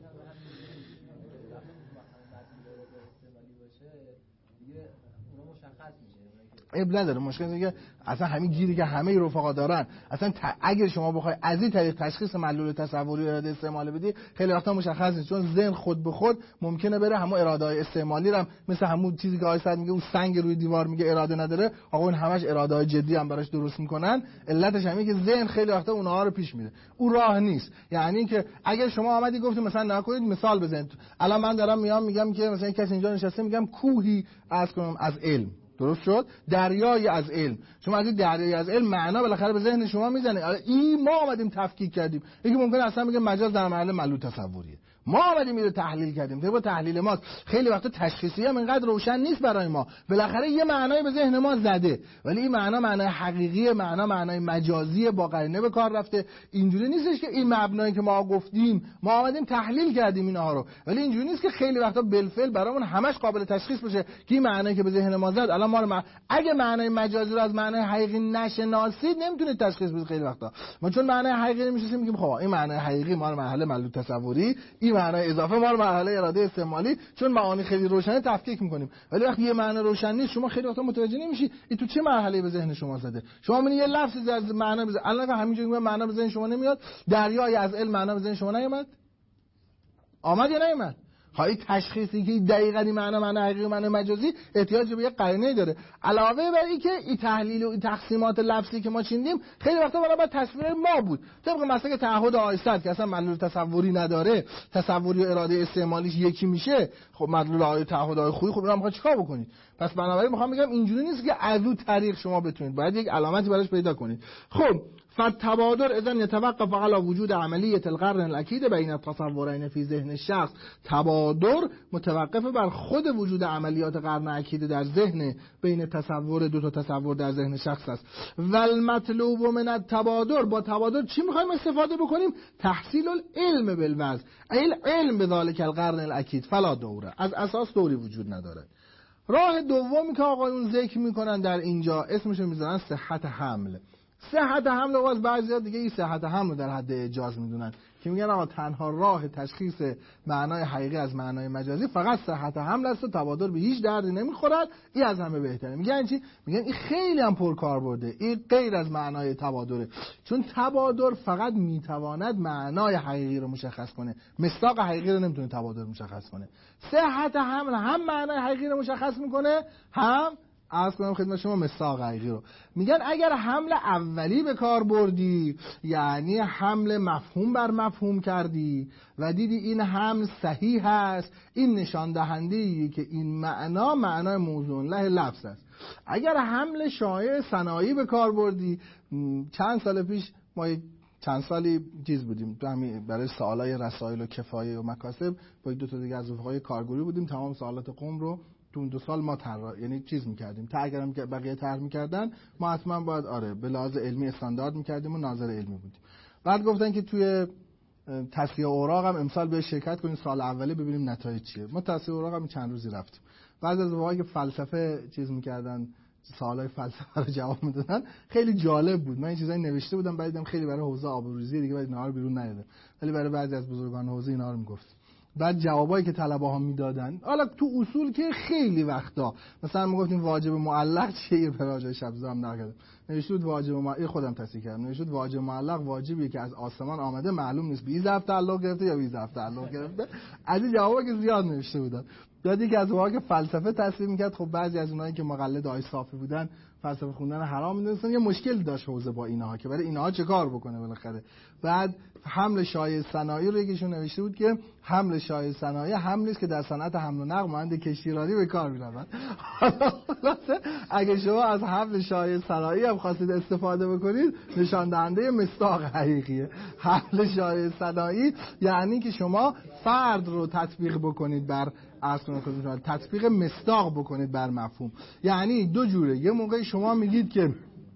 اب نداره. مشکل اینه که اصلا همین گیری که همه رفقا دارن، اصلا ت... اگر شما بخوای از این طریق تشخیص معلول تصوری و اراده استعمالی بدی خیلی وقتا مشخص نیست، چون ذهن خود به خود ممکنه بره همون اراده های استعمالی رو، مثل همون چیزی که آقای صد میگه اون سنگ روی دیوار میگه اراده نداره، آقا اون همش اراده های جدی هم براش درست میکنن. علتش همینه که ذهن خیلی وقتا اونها رو پیش میره، اون راه نیست. یعنی که اگر شما آمدی گفتی مثلا نکنید مثال بزنید، الان من دارم میام میگم که مثلا کسی اینجا نشسته، میگم کوهی از کنم از علم، درست شد؟ دریایی از علم. شما از این دریایی از علم معنا بالاخره به ذهن شما میزنه. این ما آمدیم تفکیک کردیم. یکی ممکنه اصلا بگه مجاز در محل معلول تصوریه. ما آمدیم اینو تحلیل کردیم. طبق تحلیل ما خیلی وقتا تشخیصی هم اینقدر روشن نیست برای ما. بالاخره یه معنایی به ذهن ما زده، ولی این معنا معنای حقیقی، معنا معنای مجازی با قرینه به کار رفته. اینجوری نیستش که این مبنایی که ما گفتیم ما آمدیم تحلیل کردیم اینها رو، ولی اینجوری نیست که خیلی وقتا بالفعل برامون همش قابل تشخیص بشه که این معنایی که به ذهن ما زد الان ما رو مع... اگه معنای مجازی رو از معنای حقیقی نشناسید نمیتونید تشخیص بدید. خیلی وقتا ما چون معنای حقیقی نمیشناسیم میگیم خب این معنای حقیقی ما رو مرحله معلول تصوری، این معنای اضافه ما رو مرحله اراده استعمالی، چون معانی خیلی روشنه تفکیک میکنیم. ولی وقتی یه معنی روشن نیست شما خیلی وقتا متوجه نمیشی این تو چه مرحله به ذهن شما زده. شما میبینید یه لفظی از معنی بزنه، الان همینجوری میگم معنی به ذهن شما نمیاد، دریای از علم معنی به ذهن شما نیومد؟ آمد یا نیومد؟ های تشخیصی که دقیقاً این معنی معنی حقیقی معنی مجازی احتیاج به یه قرینه داره. علاوه بر این که این تحلیل و این تقسیمات لفظی که ما چیندیم خیلی وقتا برای تصویر ما بود، طبق مسئله تعهد آیصد که اصلا معلول تصوری نداره، تصوری و اراده استعمالیش یکی میشه. خب معلول آیه تعهد آیه خویی، خب اینا میخواد چیکار بکنید؟ پس بنابراین میخوام بگم اینجوری نیست که از اون طریق شما بتونید، باید یک علامتی براش پیدا کنید. خب فالتبادر اذن يتوقف على وجود عملية القرن الأكيد بين التصورين في ذهن الشخص. تبادر متوقف بر خود وجود عملیات قرن اکید در ذهن، بین تصور دو تا تصور در ذهن شخص است. والمطلوب من التبادر، با تبادر چی میخوایم استفاده بکنیم؟ تحصیل العلم بالوضع، ای علم بذلك القرن الأكيد فلا دوره، از اساس دوری وجود نداره. راه دومی که آقایون ذکر میکنن در اینجا اسمش رو میذارن صحت حمل. صحت حمل رو از بعضی‌ها دیگه این صحت حمل رو در حد اجاز میدونن که میگن آقا تنها راه تشخیص معنای حقیقی از معنای مجازی فقط صحت حمل است و تبادر به هیچ دردی نمیخورد، این از همه بهتره. میگن چی؟ میگن این خیلی هم پرکار برده، این غیر از معنای تبادره، چون تبادر فقط میتواند معنای حقیقی رو مشخص کنه، مصداق حقیقی رو نمیتونه تبادر مشخص کنه. صحت حمل هم معنای حقیقی رو مشخص میکنه، هم عرض کنم خدمت شما مصداق حقیقی رو. میگن اگر حمل اولی به کار بردی، یعنی حمل مفهوم بر مفهوم کردی و دیدی این حمل صحیح هست، این نشان دهنده‌ای که این معنا معنای موضوع له لفظ است. اگر حمل شایع صنایع به کار بردی، چند سال پیش ما چند سالی چیز بودیم برای سوالای رسائل و کفایه و مکاسب با دو تا دیگه از رفقای کارگروهی بودیم، تمام سوالات قم رو تو اون دو سال ما طراح یعنی چیز می‌کردیم. تا اگرم که بقیه طرح می‌کردن ما حتما باید آره به لحاظ علمی استاندارد می‌کردیم و ناظر علمی بودیم. بعد گفتن که توی تصحیح اوراق هم امسال به شرکت کنیم، سال اولی ببینیم نتایج چیه. ما تصحیح اوراق هم چند روزی رفتیم. بعد از وقتی که فلسفه چیز می‌کردن، سوالای فلسفه رو جواب میدادن، خیلی جالب بود. من این چیزایی نوشته بودم، بعد دیدم خیلی برای حوزه آبروریزی دیگه بعد اینا رو بیرون نیادم، ولی برای بعضی از بزرگان حوزه اینا رو میگفت. بعد جوابایی که طلبه‌ها میدادن، حالا تو اصول که خیلی وقتا مثلا میگفتیم واجب معلق چیه، براجای شبزام نگردم نوشته بود واجب معلق، خودم تصحیح کردم، نوشته بود واجب معلق واجبیه که از آسمان آمده، معلوم نیست به این ظرف تعلق گرفته یا به این ظرف تعلق گرفته. از این جوابا که زیاد نوشته بودن. بعد یکی از اونها که فلسفه تصحیح میکرد، خب بعضی از اونایی که مقلد آقای صافی بودن فلسفه خوندن حرام میدونستن، یه مشکل داشت حوزه با اینها که برای اینها چه کار بکنه بالاخره. بعد حمل شایع صنایع رو یکیشون نوشته بود که حمل شایع صنایع حملی است که در صنعت حمل و نقل مانند کشتیرانی به کار می‌رود. خلاصه اگه شما از حمل شایع صنایع هم خواستید استفاده بکنید، نشان دهنده مصداق حقیقیه. حمل شایع صنایع یعنی که شما فرد رو تطبیق بکنید بر اصلا خودتون، تطبیق مصداق بکنید بر مفهوم. یعنی دو جوره، یه موقع شما میگید که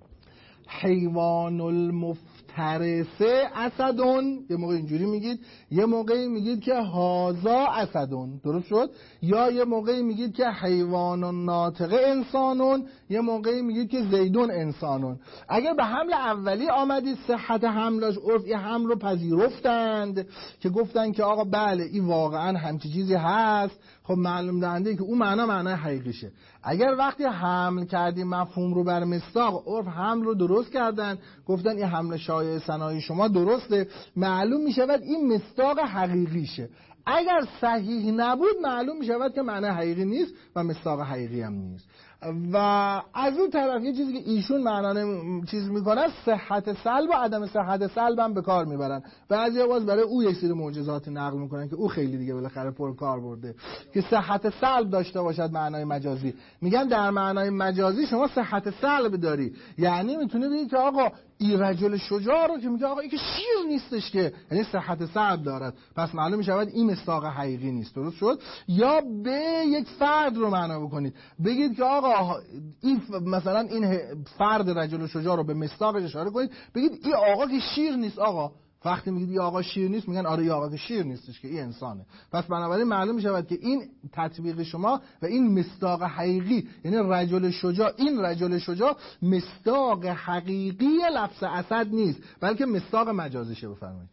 حیوان المفترسه اسدون، یه موقع اینجوری میگید، یه موقعی میگید که هازا اسدون، درست شد؟ یا یه موقعی میگید که حیوان ناطق انسانون، یه موقعی میگید که زیدون انسانون. اگر به حمل اولی آمدید، صحت حملش عرفی حمل رو پذیرفتند که گفتن که آقا بله این واقعا همچی چیزی هست، خب معلوم دهنده که اون معنا معنای حقیقیشه. اگر وقتی حمل کردی مفهوم رو بر مصداق، عرف حمل رو درست کردن، گفتن این حمل شایع صنایع شما درسته، معلوم میشود این مصداق حقیقیشه. اگر صحیح نبود معلوم میشود که معنای حقیقی نیست و مصداق حقیقی هم نیست. و از اون طرف یه چیزی که ایشون معنا چیز میکنن، صحت سلب و عدم صحت سلب هم به کار میبرن. بعضیا باز برای او یک سری معجزاتی نقل میکنن که او خیلی دیگه بالاخره پر کار برده، که صحت سلب داشته باشد معنای مجازی. میگن در معنای مجازی شما صحت سلب داری، یعنی میتونه بگی که آقا این رجل شجاع رو که میگه آقا این که شیر نیستش که، یعنی صحت سلب دارد، پس معلوم میشود این مصداق حقیقی نیست. درست شد؟ یا به یک فرد رو معنا بکنید، بگید که آقا این مثلا این فرد رجل شجاع رو به مصداقش اشاره کنید، بگید این آقا که شیر نیست. آقا وقتی میگید این آقا شیر نیست، میگن آره این آقا که شیر نیستش که این انسانه. پس بنابراین معلوم میشود که این تطبیق شما و این مصداق حقیقی، یعنی رجل شجاع، این رجل شجاع مصداق حقیقی لفظ اسد نیست، بلکه مصداق مجازیشه. بفرمایید.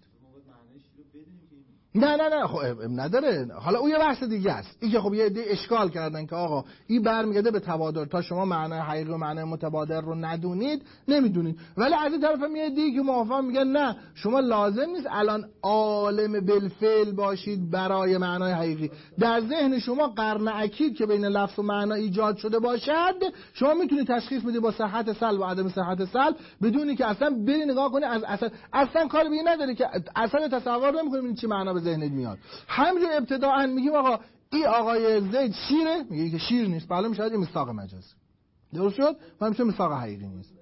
نه نه نه خب نداره. حالا اون یه بحث دیگه است. این که خب یه عده اشکال کردن که آقا این برمیگرده به تبادر، تا شما معنای حقیقی و معنای متبادر رو ندونید نمیدونید. ولی از این طرف هم یه عده که موافقن میگن نه شما لازم نیست الان عالم بالفعل باشید برای معنای حقیقی. در ذهن شما قرن اکید که بین لفظ و معنا ایجاد شده باشد، شما میتونید تشخیص بدید با صحت سلب و عدم صحت سلب، بدونی که اصلا بری نگاه کنی از اصلا اصلا کار به این نداره که اصلا تصور نمی‌کنید چی معنا به ذهنت میاد. همینجور ابتداءً میگیم آقا این آقای زید شیره، میگه که شیر نیست، معلوم شد این مصداق مجازی. درست شد؟ معلوم شد مصداق حقیقی نیست.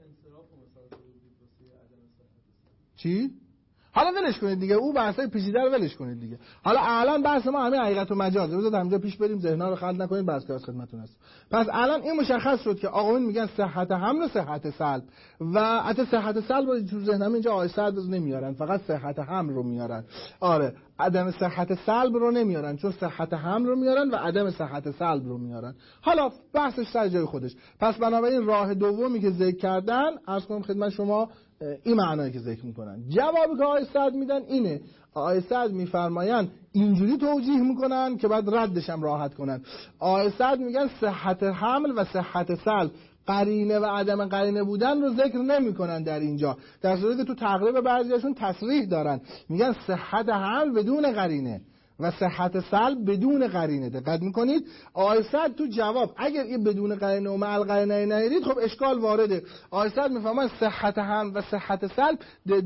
چی؟ حالا ولش کنید دیگه، او بحثای پیچیده رو ولش کنید دیگه. حالا الان بحث ما همین حقیقت و مجاز. بذارید همینجا پیش بریم، ذهنا رو خلط نکنید، بس که از خدمتتون است. پس الان این مشخص شد که آقایون میگن صحت حمل و صحت سلب، و حتی صحت سلب رو تو ذهنم اینجا آیه صد نمیارن، فقط صحت حمل رو میارن. آره عدم صحت سلب رو نمیارن، چون صحت حمل رو میارن و عدم صحت سلب رو میارن. حالا بحثش سر جای خودش. پس بنابراین راه دومی که ذکر کردن، عرض کنم خدمت شما این معنایی که ذکر میکنن. جوابی که آیه صد میدن اینه، آیه صد میفرمایند اینجوری توجیه میکنن که بعد ردش هم راحت کنن. آیه صد میگن صحت حمل و صحت سلب، قرینه و عدم قرینه بودن رو ذکر نمیکنن در اینجا، در صورتی که تو تقریب بعضیاشون تصریح دارن، میگن صحت حمل بدون قرینه و صحت سلب بدون قرینه. دقت میکنید آقای سعد تو جواب اگر این بدون قرینه و مع قرینه نیارید خب اشکال وارده. آقای سعد میفهمن صحت هم و صحت سلب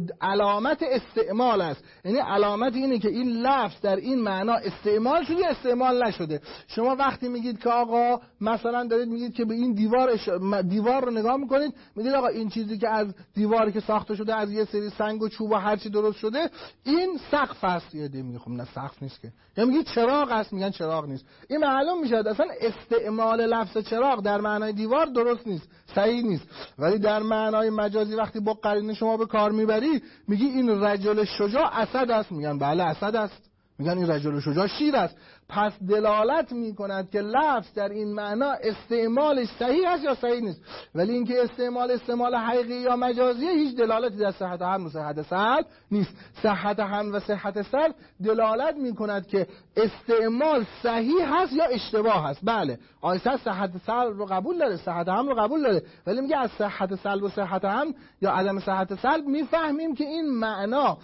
علامت استعمال است، یعنی علامت اینه که این لفظ در این معنا استعمال شده استعمال نشده. شما وقتی میگید که آقا مثلا دارید میگید که به این دیوار اش... دیوار رو نگاه میکنید میگید آقا این چیزی که از دیواری که ساخته شده از یه سری سنگ و چوب و هر چی درست شده این سقف است. یه دی میگه خب نه سقف نیست که، یا میگید چراغ است میگن چراغ نیست. این معلوم میشه اصلا استعمال لفظ چراغ در معنای دیوار درست نیست، صحیح نیست. ولی در معنای مجازی وقتی با قرینه شما به کار میبری میگی این رجل شجاع اسد است، میگن بله اسد است، میگن این رجل شجاع شیر است. پس دلالت میکند که لفظ در این معنا استعمالش صحیح است یا صحیح نیست. ولی اینکه استعمال استعمال حقیقی یا مجازی هیچ دلالتی در صحت حمل و صحت سلب نیست. صحت حمل و صحت سلب دلالت میکند که استعمال صحیح هست یا اشتباه هست. بله آیسا صحت سلب رو قبول داره، صحت حمل رو قبول داره، ولی میگه از صحت سلب و صحت حمل یا عدم صحت سلب میفهمیم که این معنا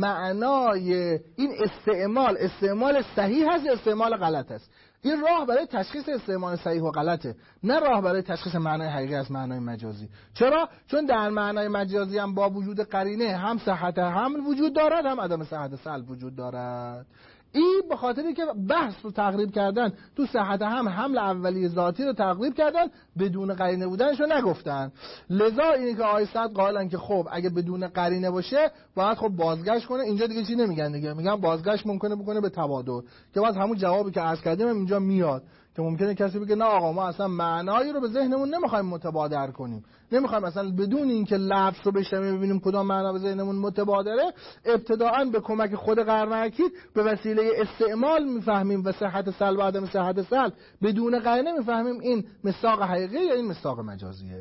معنای این استعمال استعمال صحیح هست یا استعمال غلط است. این راه برای تشخیص استعمال صحیح و غلطه، نه راه برای تشخیص معنای حقیقی از معنای مجازی. چرا؟ چون در معنای مجازی هم با وجود قرینه هم صحت حمل وجود دارد هم عدم صحت سلب وجود دارد. این به خاطری که بحث رو تقریب کردن تو صحت هم حمل اولیه ذاتی رو تقریب کردن بدون قرینه بودنش رو نگفتن. لذا اینه که آقای سعد قائلن که خب اگه بدون قرینه باشه باید خب بازگشت کنه. اینجا دیگه چی نمیگن دیگه، میگن بازگشت ممکنه بکنه به تبادل، که باز همون جوابی که عرض کردیم اینجا میاد که ممکنه کسی بگه نه آقا ما اصلا معنایی رو به ذهنمون نمیخوایم متبادر کنیم، نمیخوایم اصلا بدون اینکه لفظ رو بشنویم ببینیم کدام معنا به ذهنمون متبادره ابتداءً به کمک خود قرنکی به وسیله استعمال میفهمیم و صحت سلب و عدم صحت سلب بدون قرینه میفهمیم این مصداق حقیقی یا این مصداق مجازیه.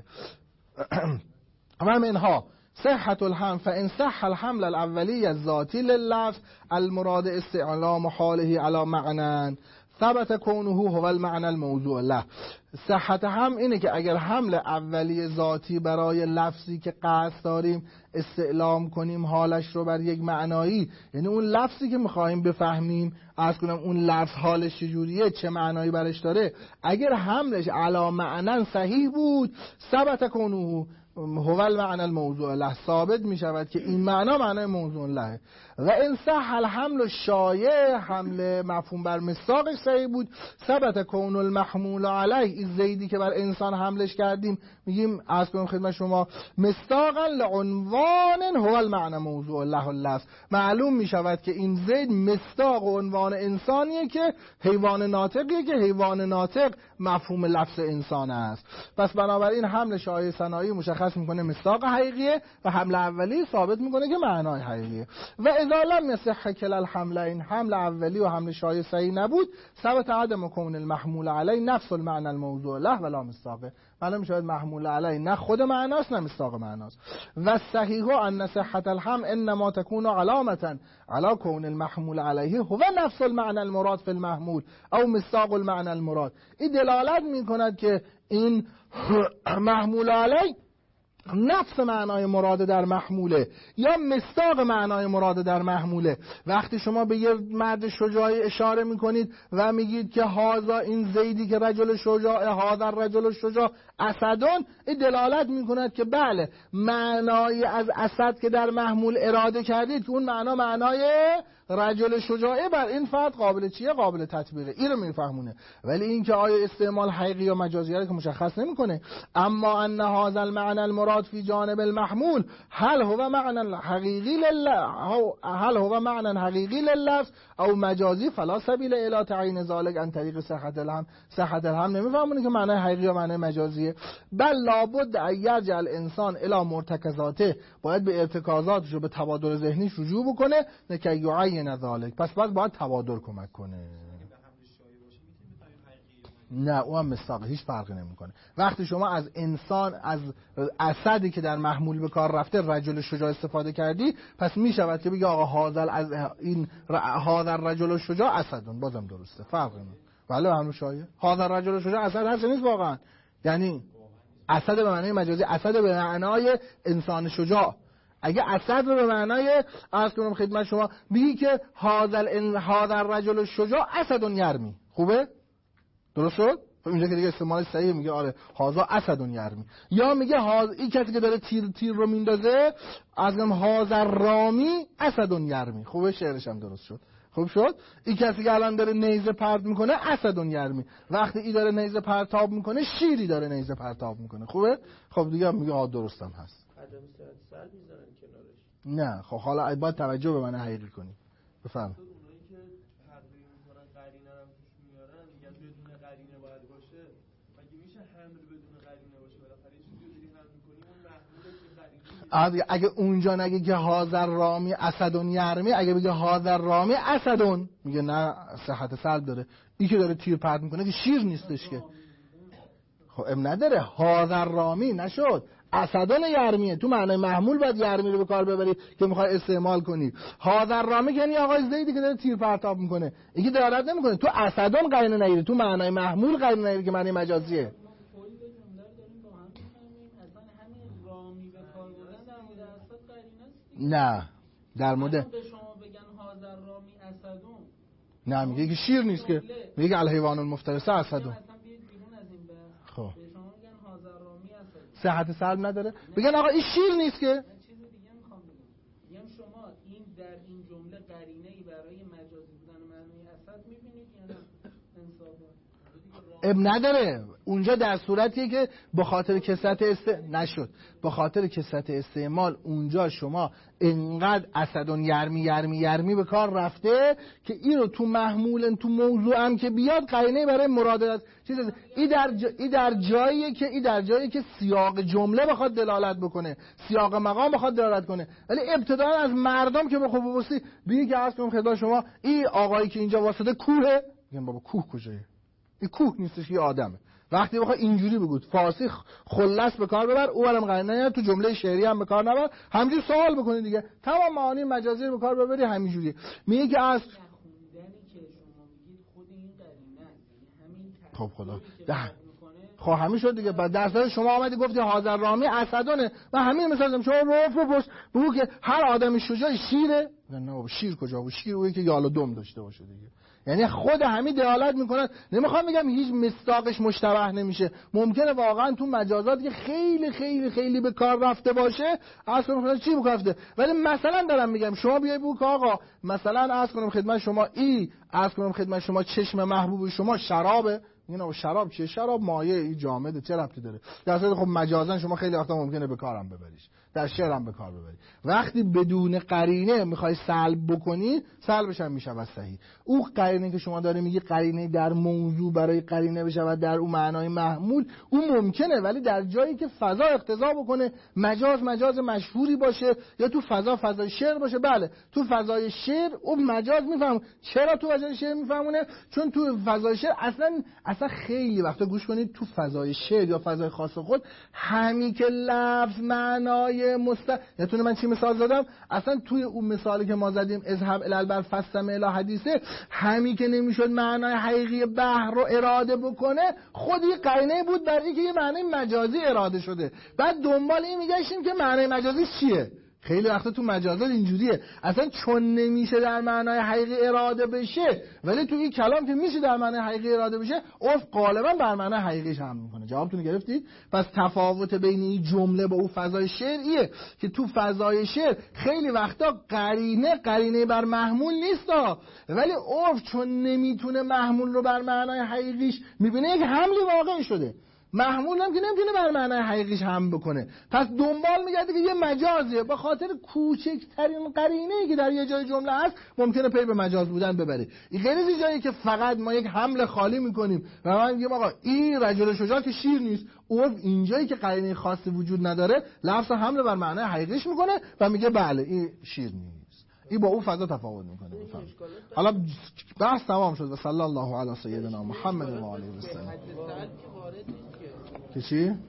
و منها صحت الحمل فإن صح الحمل الأولي الذاتي لللفظ المراد استعلام حاله على معنى ثبت كونه هو المعنى الموضوع له. صحت هم اینه که اگر حمل اولی ذاتی برای لفظی که قصد داریم استعلام کنیم حالش رو بر یک معنایی، یعنی اون لفظی که میخوایم بفهمیم عرض کنم اون لفظ حالش چجوریه چه معنایی برش داره، اگر حملش علی معنی صحیح بود ثبت کنه هو المعنى الموضوع له، ثابت می شود که این معنا معنای موضوع له. و ان صح الحمل شایع حمل مفهوم بر مصداقش صحیح بود ثبت کون المحمول علیه، این زیدی که بر انسان حملش کردیم میگیم عرض کنم خدمت شما مصداقا لعنوان هو المعنى موضوع له اللفظ، معلوم می شود که این زید مصداق و عنوان انسانیه که حیوان ناطقیه که حیوان ناطق مفهوم لفظ انسان است. پس بنابراین حمل شایع ثنایی مشخص میکنه مصداق حقیقیه و حمل اولی ثابت میکنه که معنای حقیقیه. و اذا لم يصح كلا الحملين، حمل اولی و حمل شایع صحیح نبود ثبت عدم کون المحمول علی نفس المعنى الموضوع له ولا مصداقه، معلوم میشه محمول علی نه خود معناست نه مصداق معناست. و صحیح ان صحت الحمل انما تكون علامه على كون المحمول علیه هو نفس المعنى المراد في المحمول او مصداق المعنى المراد. این دلالت میکند که این محمول علی نفس معنای مراد در محموله یا مصداق معنای مراد در محموله. وقتی شما به یه مرد شجاعی اشاره میکنید و میگید که هازا این زیدی که رجل شجاع هازا رجل شجاع اسدون، این دلالت میکند که بله معنای از اسد که در محمول اراده کردید که اون معنا معنای رجل شجاعه بر این فرد قابل چیه؟ قابل تطبیقه. این رو میفهمونه. ولی این که آیا استعمال حقیقی یا مجازی که مشخص نمیکنه. اما ان هذا المعنى المراد في جانب المحمول هل هو معنى حقیقی لله هل هو معنى حقیقی لللفظ او مجازی فلا سبیل الی تعیین ذلك عن طریق صحت الهم. صحت الهم نمیفهمونه که معنای حقیقی یا معنای مجازیه، بل لابد ان یرجع الانسان الی مرتکزاته، باید به ارتکازاتش و به تبادل ذهنیش رجوع بکنه که یعین ذلك. پس باید باید تبادل کمک کنه. نه اون هم مصداق هیچ فرقی نمیکنه. وقتی شما از انسان از اسدی که در محمول به کار رفته رجل شجاع استفاده کردی، پس میشود که بگی آقا هاذا از این هاذا رجل شجاع اسدون، بازم درسته فرقی نمیکنه. ولی همون شایعه هاذا رجل شجاع اسد هست نیست واقعا، یعنی اسد به معنای مجازی، اسد به معنای انسان شجاع، اگه اسد رو به معنای عرض کنم خدمت شما بگی که هاذا هاذا الرجل الشجاع اسد یرمی، خوبه؟ درست شد؟ اینجا که دیگه استعمال صحیح میگه آره هاذا اسد یرمی، یا میگه هاذا این کسی که داره تیر تیر رو میندازه از هم هاذا رامی اسد یرمی، خوبه؟ شعرش هم درست شد. خوب شد؟ این کسی که الان داره نیزه پرت میکنه اسد یرمی، وقتی این داره نیزه پرتاب میکنه شیری داره نیزه پرتاب میکنه، خوبه؟ خب دیگه میگه آ درستم هست. عدم سر میذارن کنارش. نه خب حالا باید توجه به من حقیقی کنی. بفهم. اونایی که تقریر میکنن قرینه هم توش میارن میگن بدون قرینه باید باشه، مگه میشه حمل بدون قرینه باشه؟ بالاخره یه چیزی دیگه حمل میکنیم اون محموله که قرینه. اگه اونجا نگه که هاذا رامی اسد یرمی، اگه بگه هاذا رامی اسد، میگه نه صحت سلب داره. این که داره تیر پرت میکنه که شیر نیستش که. خب ام نداره، هاذا رامی نشد، اسدون یرمیه. تو معنای محمول باید یرمی رو به کار ببری که میخوای استعمال کنی. هاذا رامی یعنی آقای زیدی که داره تیر پرتاب میکنه، اینکه دارد نمیکنه. تو اسدون قرینه نگیره، تو معنای محمول قرینه نگیره که معنی مجازیه. نه در مورد به شما بگن هاذا رامی اسدون، نه میگه که شیر نیست که، میگه الحیوان المفترس اسدون. خب صحت سلب نداره، بگن آقا این شیر نیست که. چیز دیگه میخوام بگم، میگم شما این در این جمله قرینه‌ای برای مجازی بودن معنی اسد میبینید یا نه؟ انصافا اب نداره. اونجا در صورتیه که به خاطر کثرت است نشد، به خاطر کثرت استعمال اونجا شما انقدر اسدون یرمی یرمی یرمی به کار رفته که این رو تو محمول تو موضوع هم که بیاد قرینه برای مرادات چیز است. این در جا... این در جاییه که این در جاییه که سیاق جمله بخواد دلالت بکنه، سیاق مقام بخواد دلالت کنه. ولی ابتدا از مردم که بخواد بپرسی بگی که عرض کنم خدمت شما این آقایی که اینجا واسطه کوهه، میگن بابا کوه کجایه؟ این کوه نیستش، یه آدمه. وقتی بخوای اینجوری بگود فارسی خلص به کار ببر، اونم قرینه تو جمله شعری هم به کار نبر، همینجوری سوال بکنی دیگه، تمام معانی مجازی رو به کار ببری همینجوری. میگه که از خب خدا ده خب همین شد دیگه. بعد درصد شما آمدی گفتی هاذا رامی اسدونه، من همین مثلا شما رفت بپرس بگو که هر آدم شجاعی شیره. نه بابا شیر کجا بود؟ شیر اونی که یال و دم داشته باشه دیگه. یعنی خود همین دلالت میکنه. نمیخوام بگم هیچ مصداقش مشتبه نمیشه، ممکنه واقعا تو مجازات که خیلی خیلی خیلی به کار رفته باشه اصلا چی بگفته، ولی مثلا دارم میگم شما بیای بگو که آقا مثلا عرض کنم خدمت شما ای عرض کنم خدمت شما چشم محبوب شما شرابه، اینا شراب چیه؟ شراب مایه ای جامده، چه ربطی داره؟ در صورت خب مجازا شما خیلی وقتا ممکنه به کارم ببریش، در شعر هم به کار ببری. وقتی بدون قرینه میخوای سلب بکنی سلبش هم میشود صحیح. اون قرینه که شما داره میگی قرینه در موضوع برای قرینه بشود در اون معنای محمول، اون ممکنه، ولی در جایی که فضا اقتضا بکنه مجاز مجاز مشهوری باشه یا تو فضا فضای شعر باشه، بله تو فضای شعر اون مجاز میفهم. چرا تو فضای شعر میفهمونه؟ چون تو فضای شعر اصلا اصلا خیلی وقتا گوش کنید تو فضای شعر یا فضای خاص خود همین که لفظ معنای مست یتونه من چی مثال زدم، اصلا توی اون مثالی که ما زدیم اذهب الی البر فاستمع الی حدیثه، همین که نمیشد معنای حقیقی بحر رو اراده بکنه خودی قرینه بود برای اینکه یه معنای مجازی اراده شده. بعد دنبال این میگشتیم که معنای مجازی چیه. خیلی وقتا تو مجازات اینجوریه، اصلا چون نمیشه در معنای حقیقی اراده بشه، ولی تو این کلام که میشه در معنای حقیقی اراده بشه عرف غالبا بر معنای حقیقیش هم میکنه. جوابتون گرفتید؟ پس تفاوت بین این جمله با اون فضای شعریه که تو فضای شعر خیلی وقتا قرینه قرینه بر محمول نیست، ولی عرف چون نمیتونه محمول رو بر معنای حقیقیش میبینه یک حملی واقع شده، محمول هم که نمیتونه بر معنای حقیقیش هم بکنه، پس دنبال میگرده که یه مجازیه. به خاطر کوچکترین قرینه‌ای که در یه جای جمله هست ممکنه پی به مجاز بودن ببره. این غیر از جایی که فقط ما یک حمل خالی میکنیم و من میگم آقا این رجل شجاع که شیر نیست، او اینجایی که قرینه خاصی وجود نداره لفظ حمل بر معنای حقیقیش میکنه و میگه بله این شیر نیست. این با اون فضا تفاوت میکنه. حالا بحث تمام شد و صلی الله علی سیدنا محمد و آله و سلم. که چی؟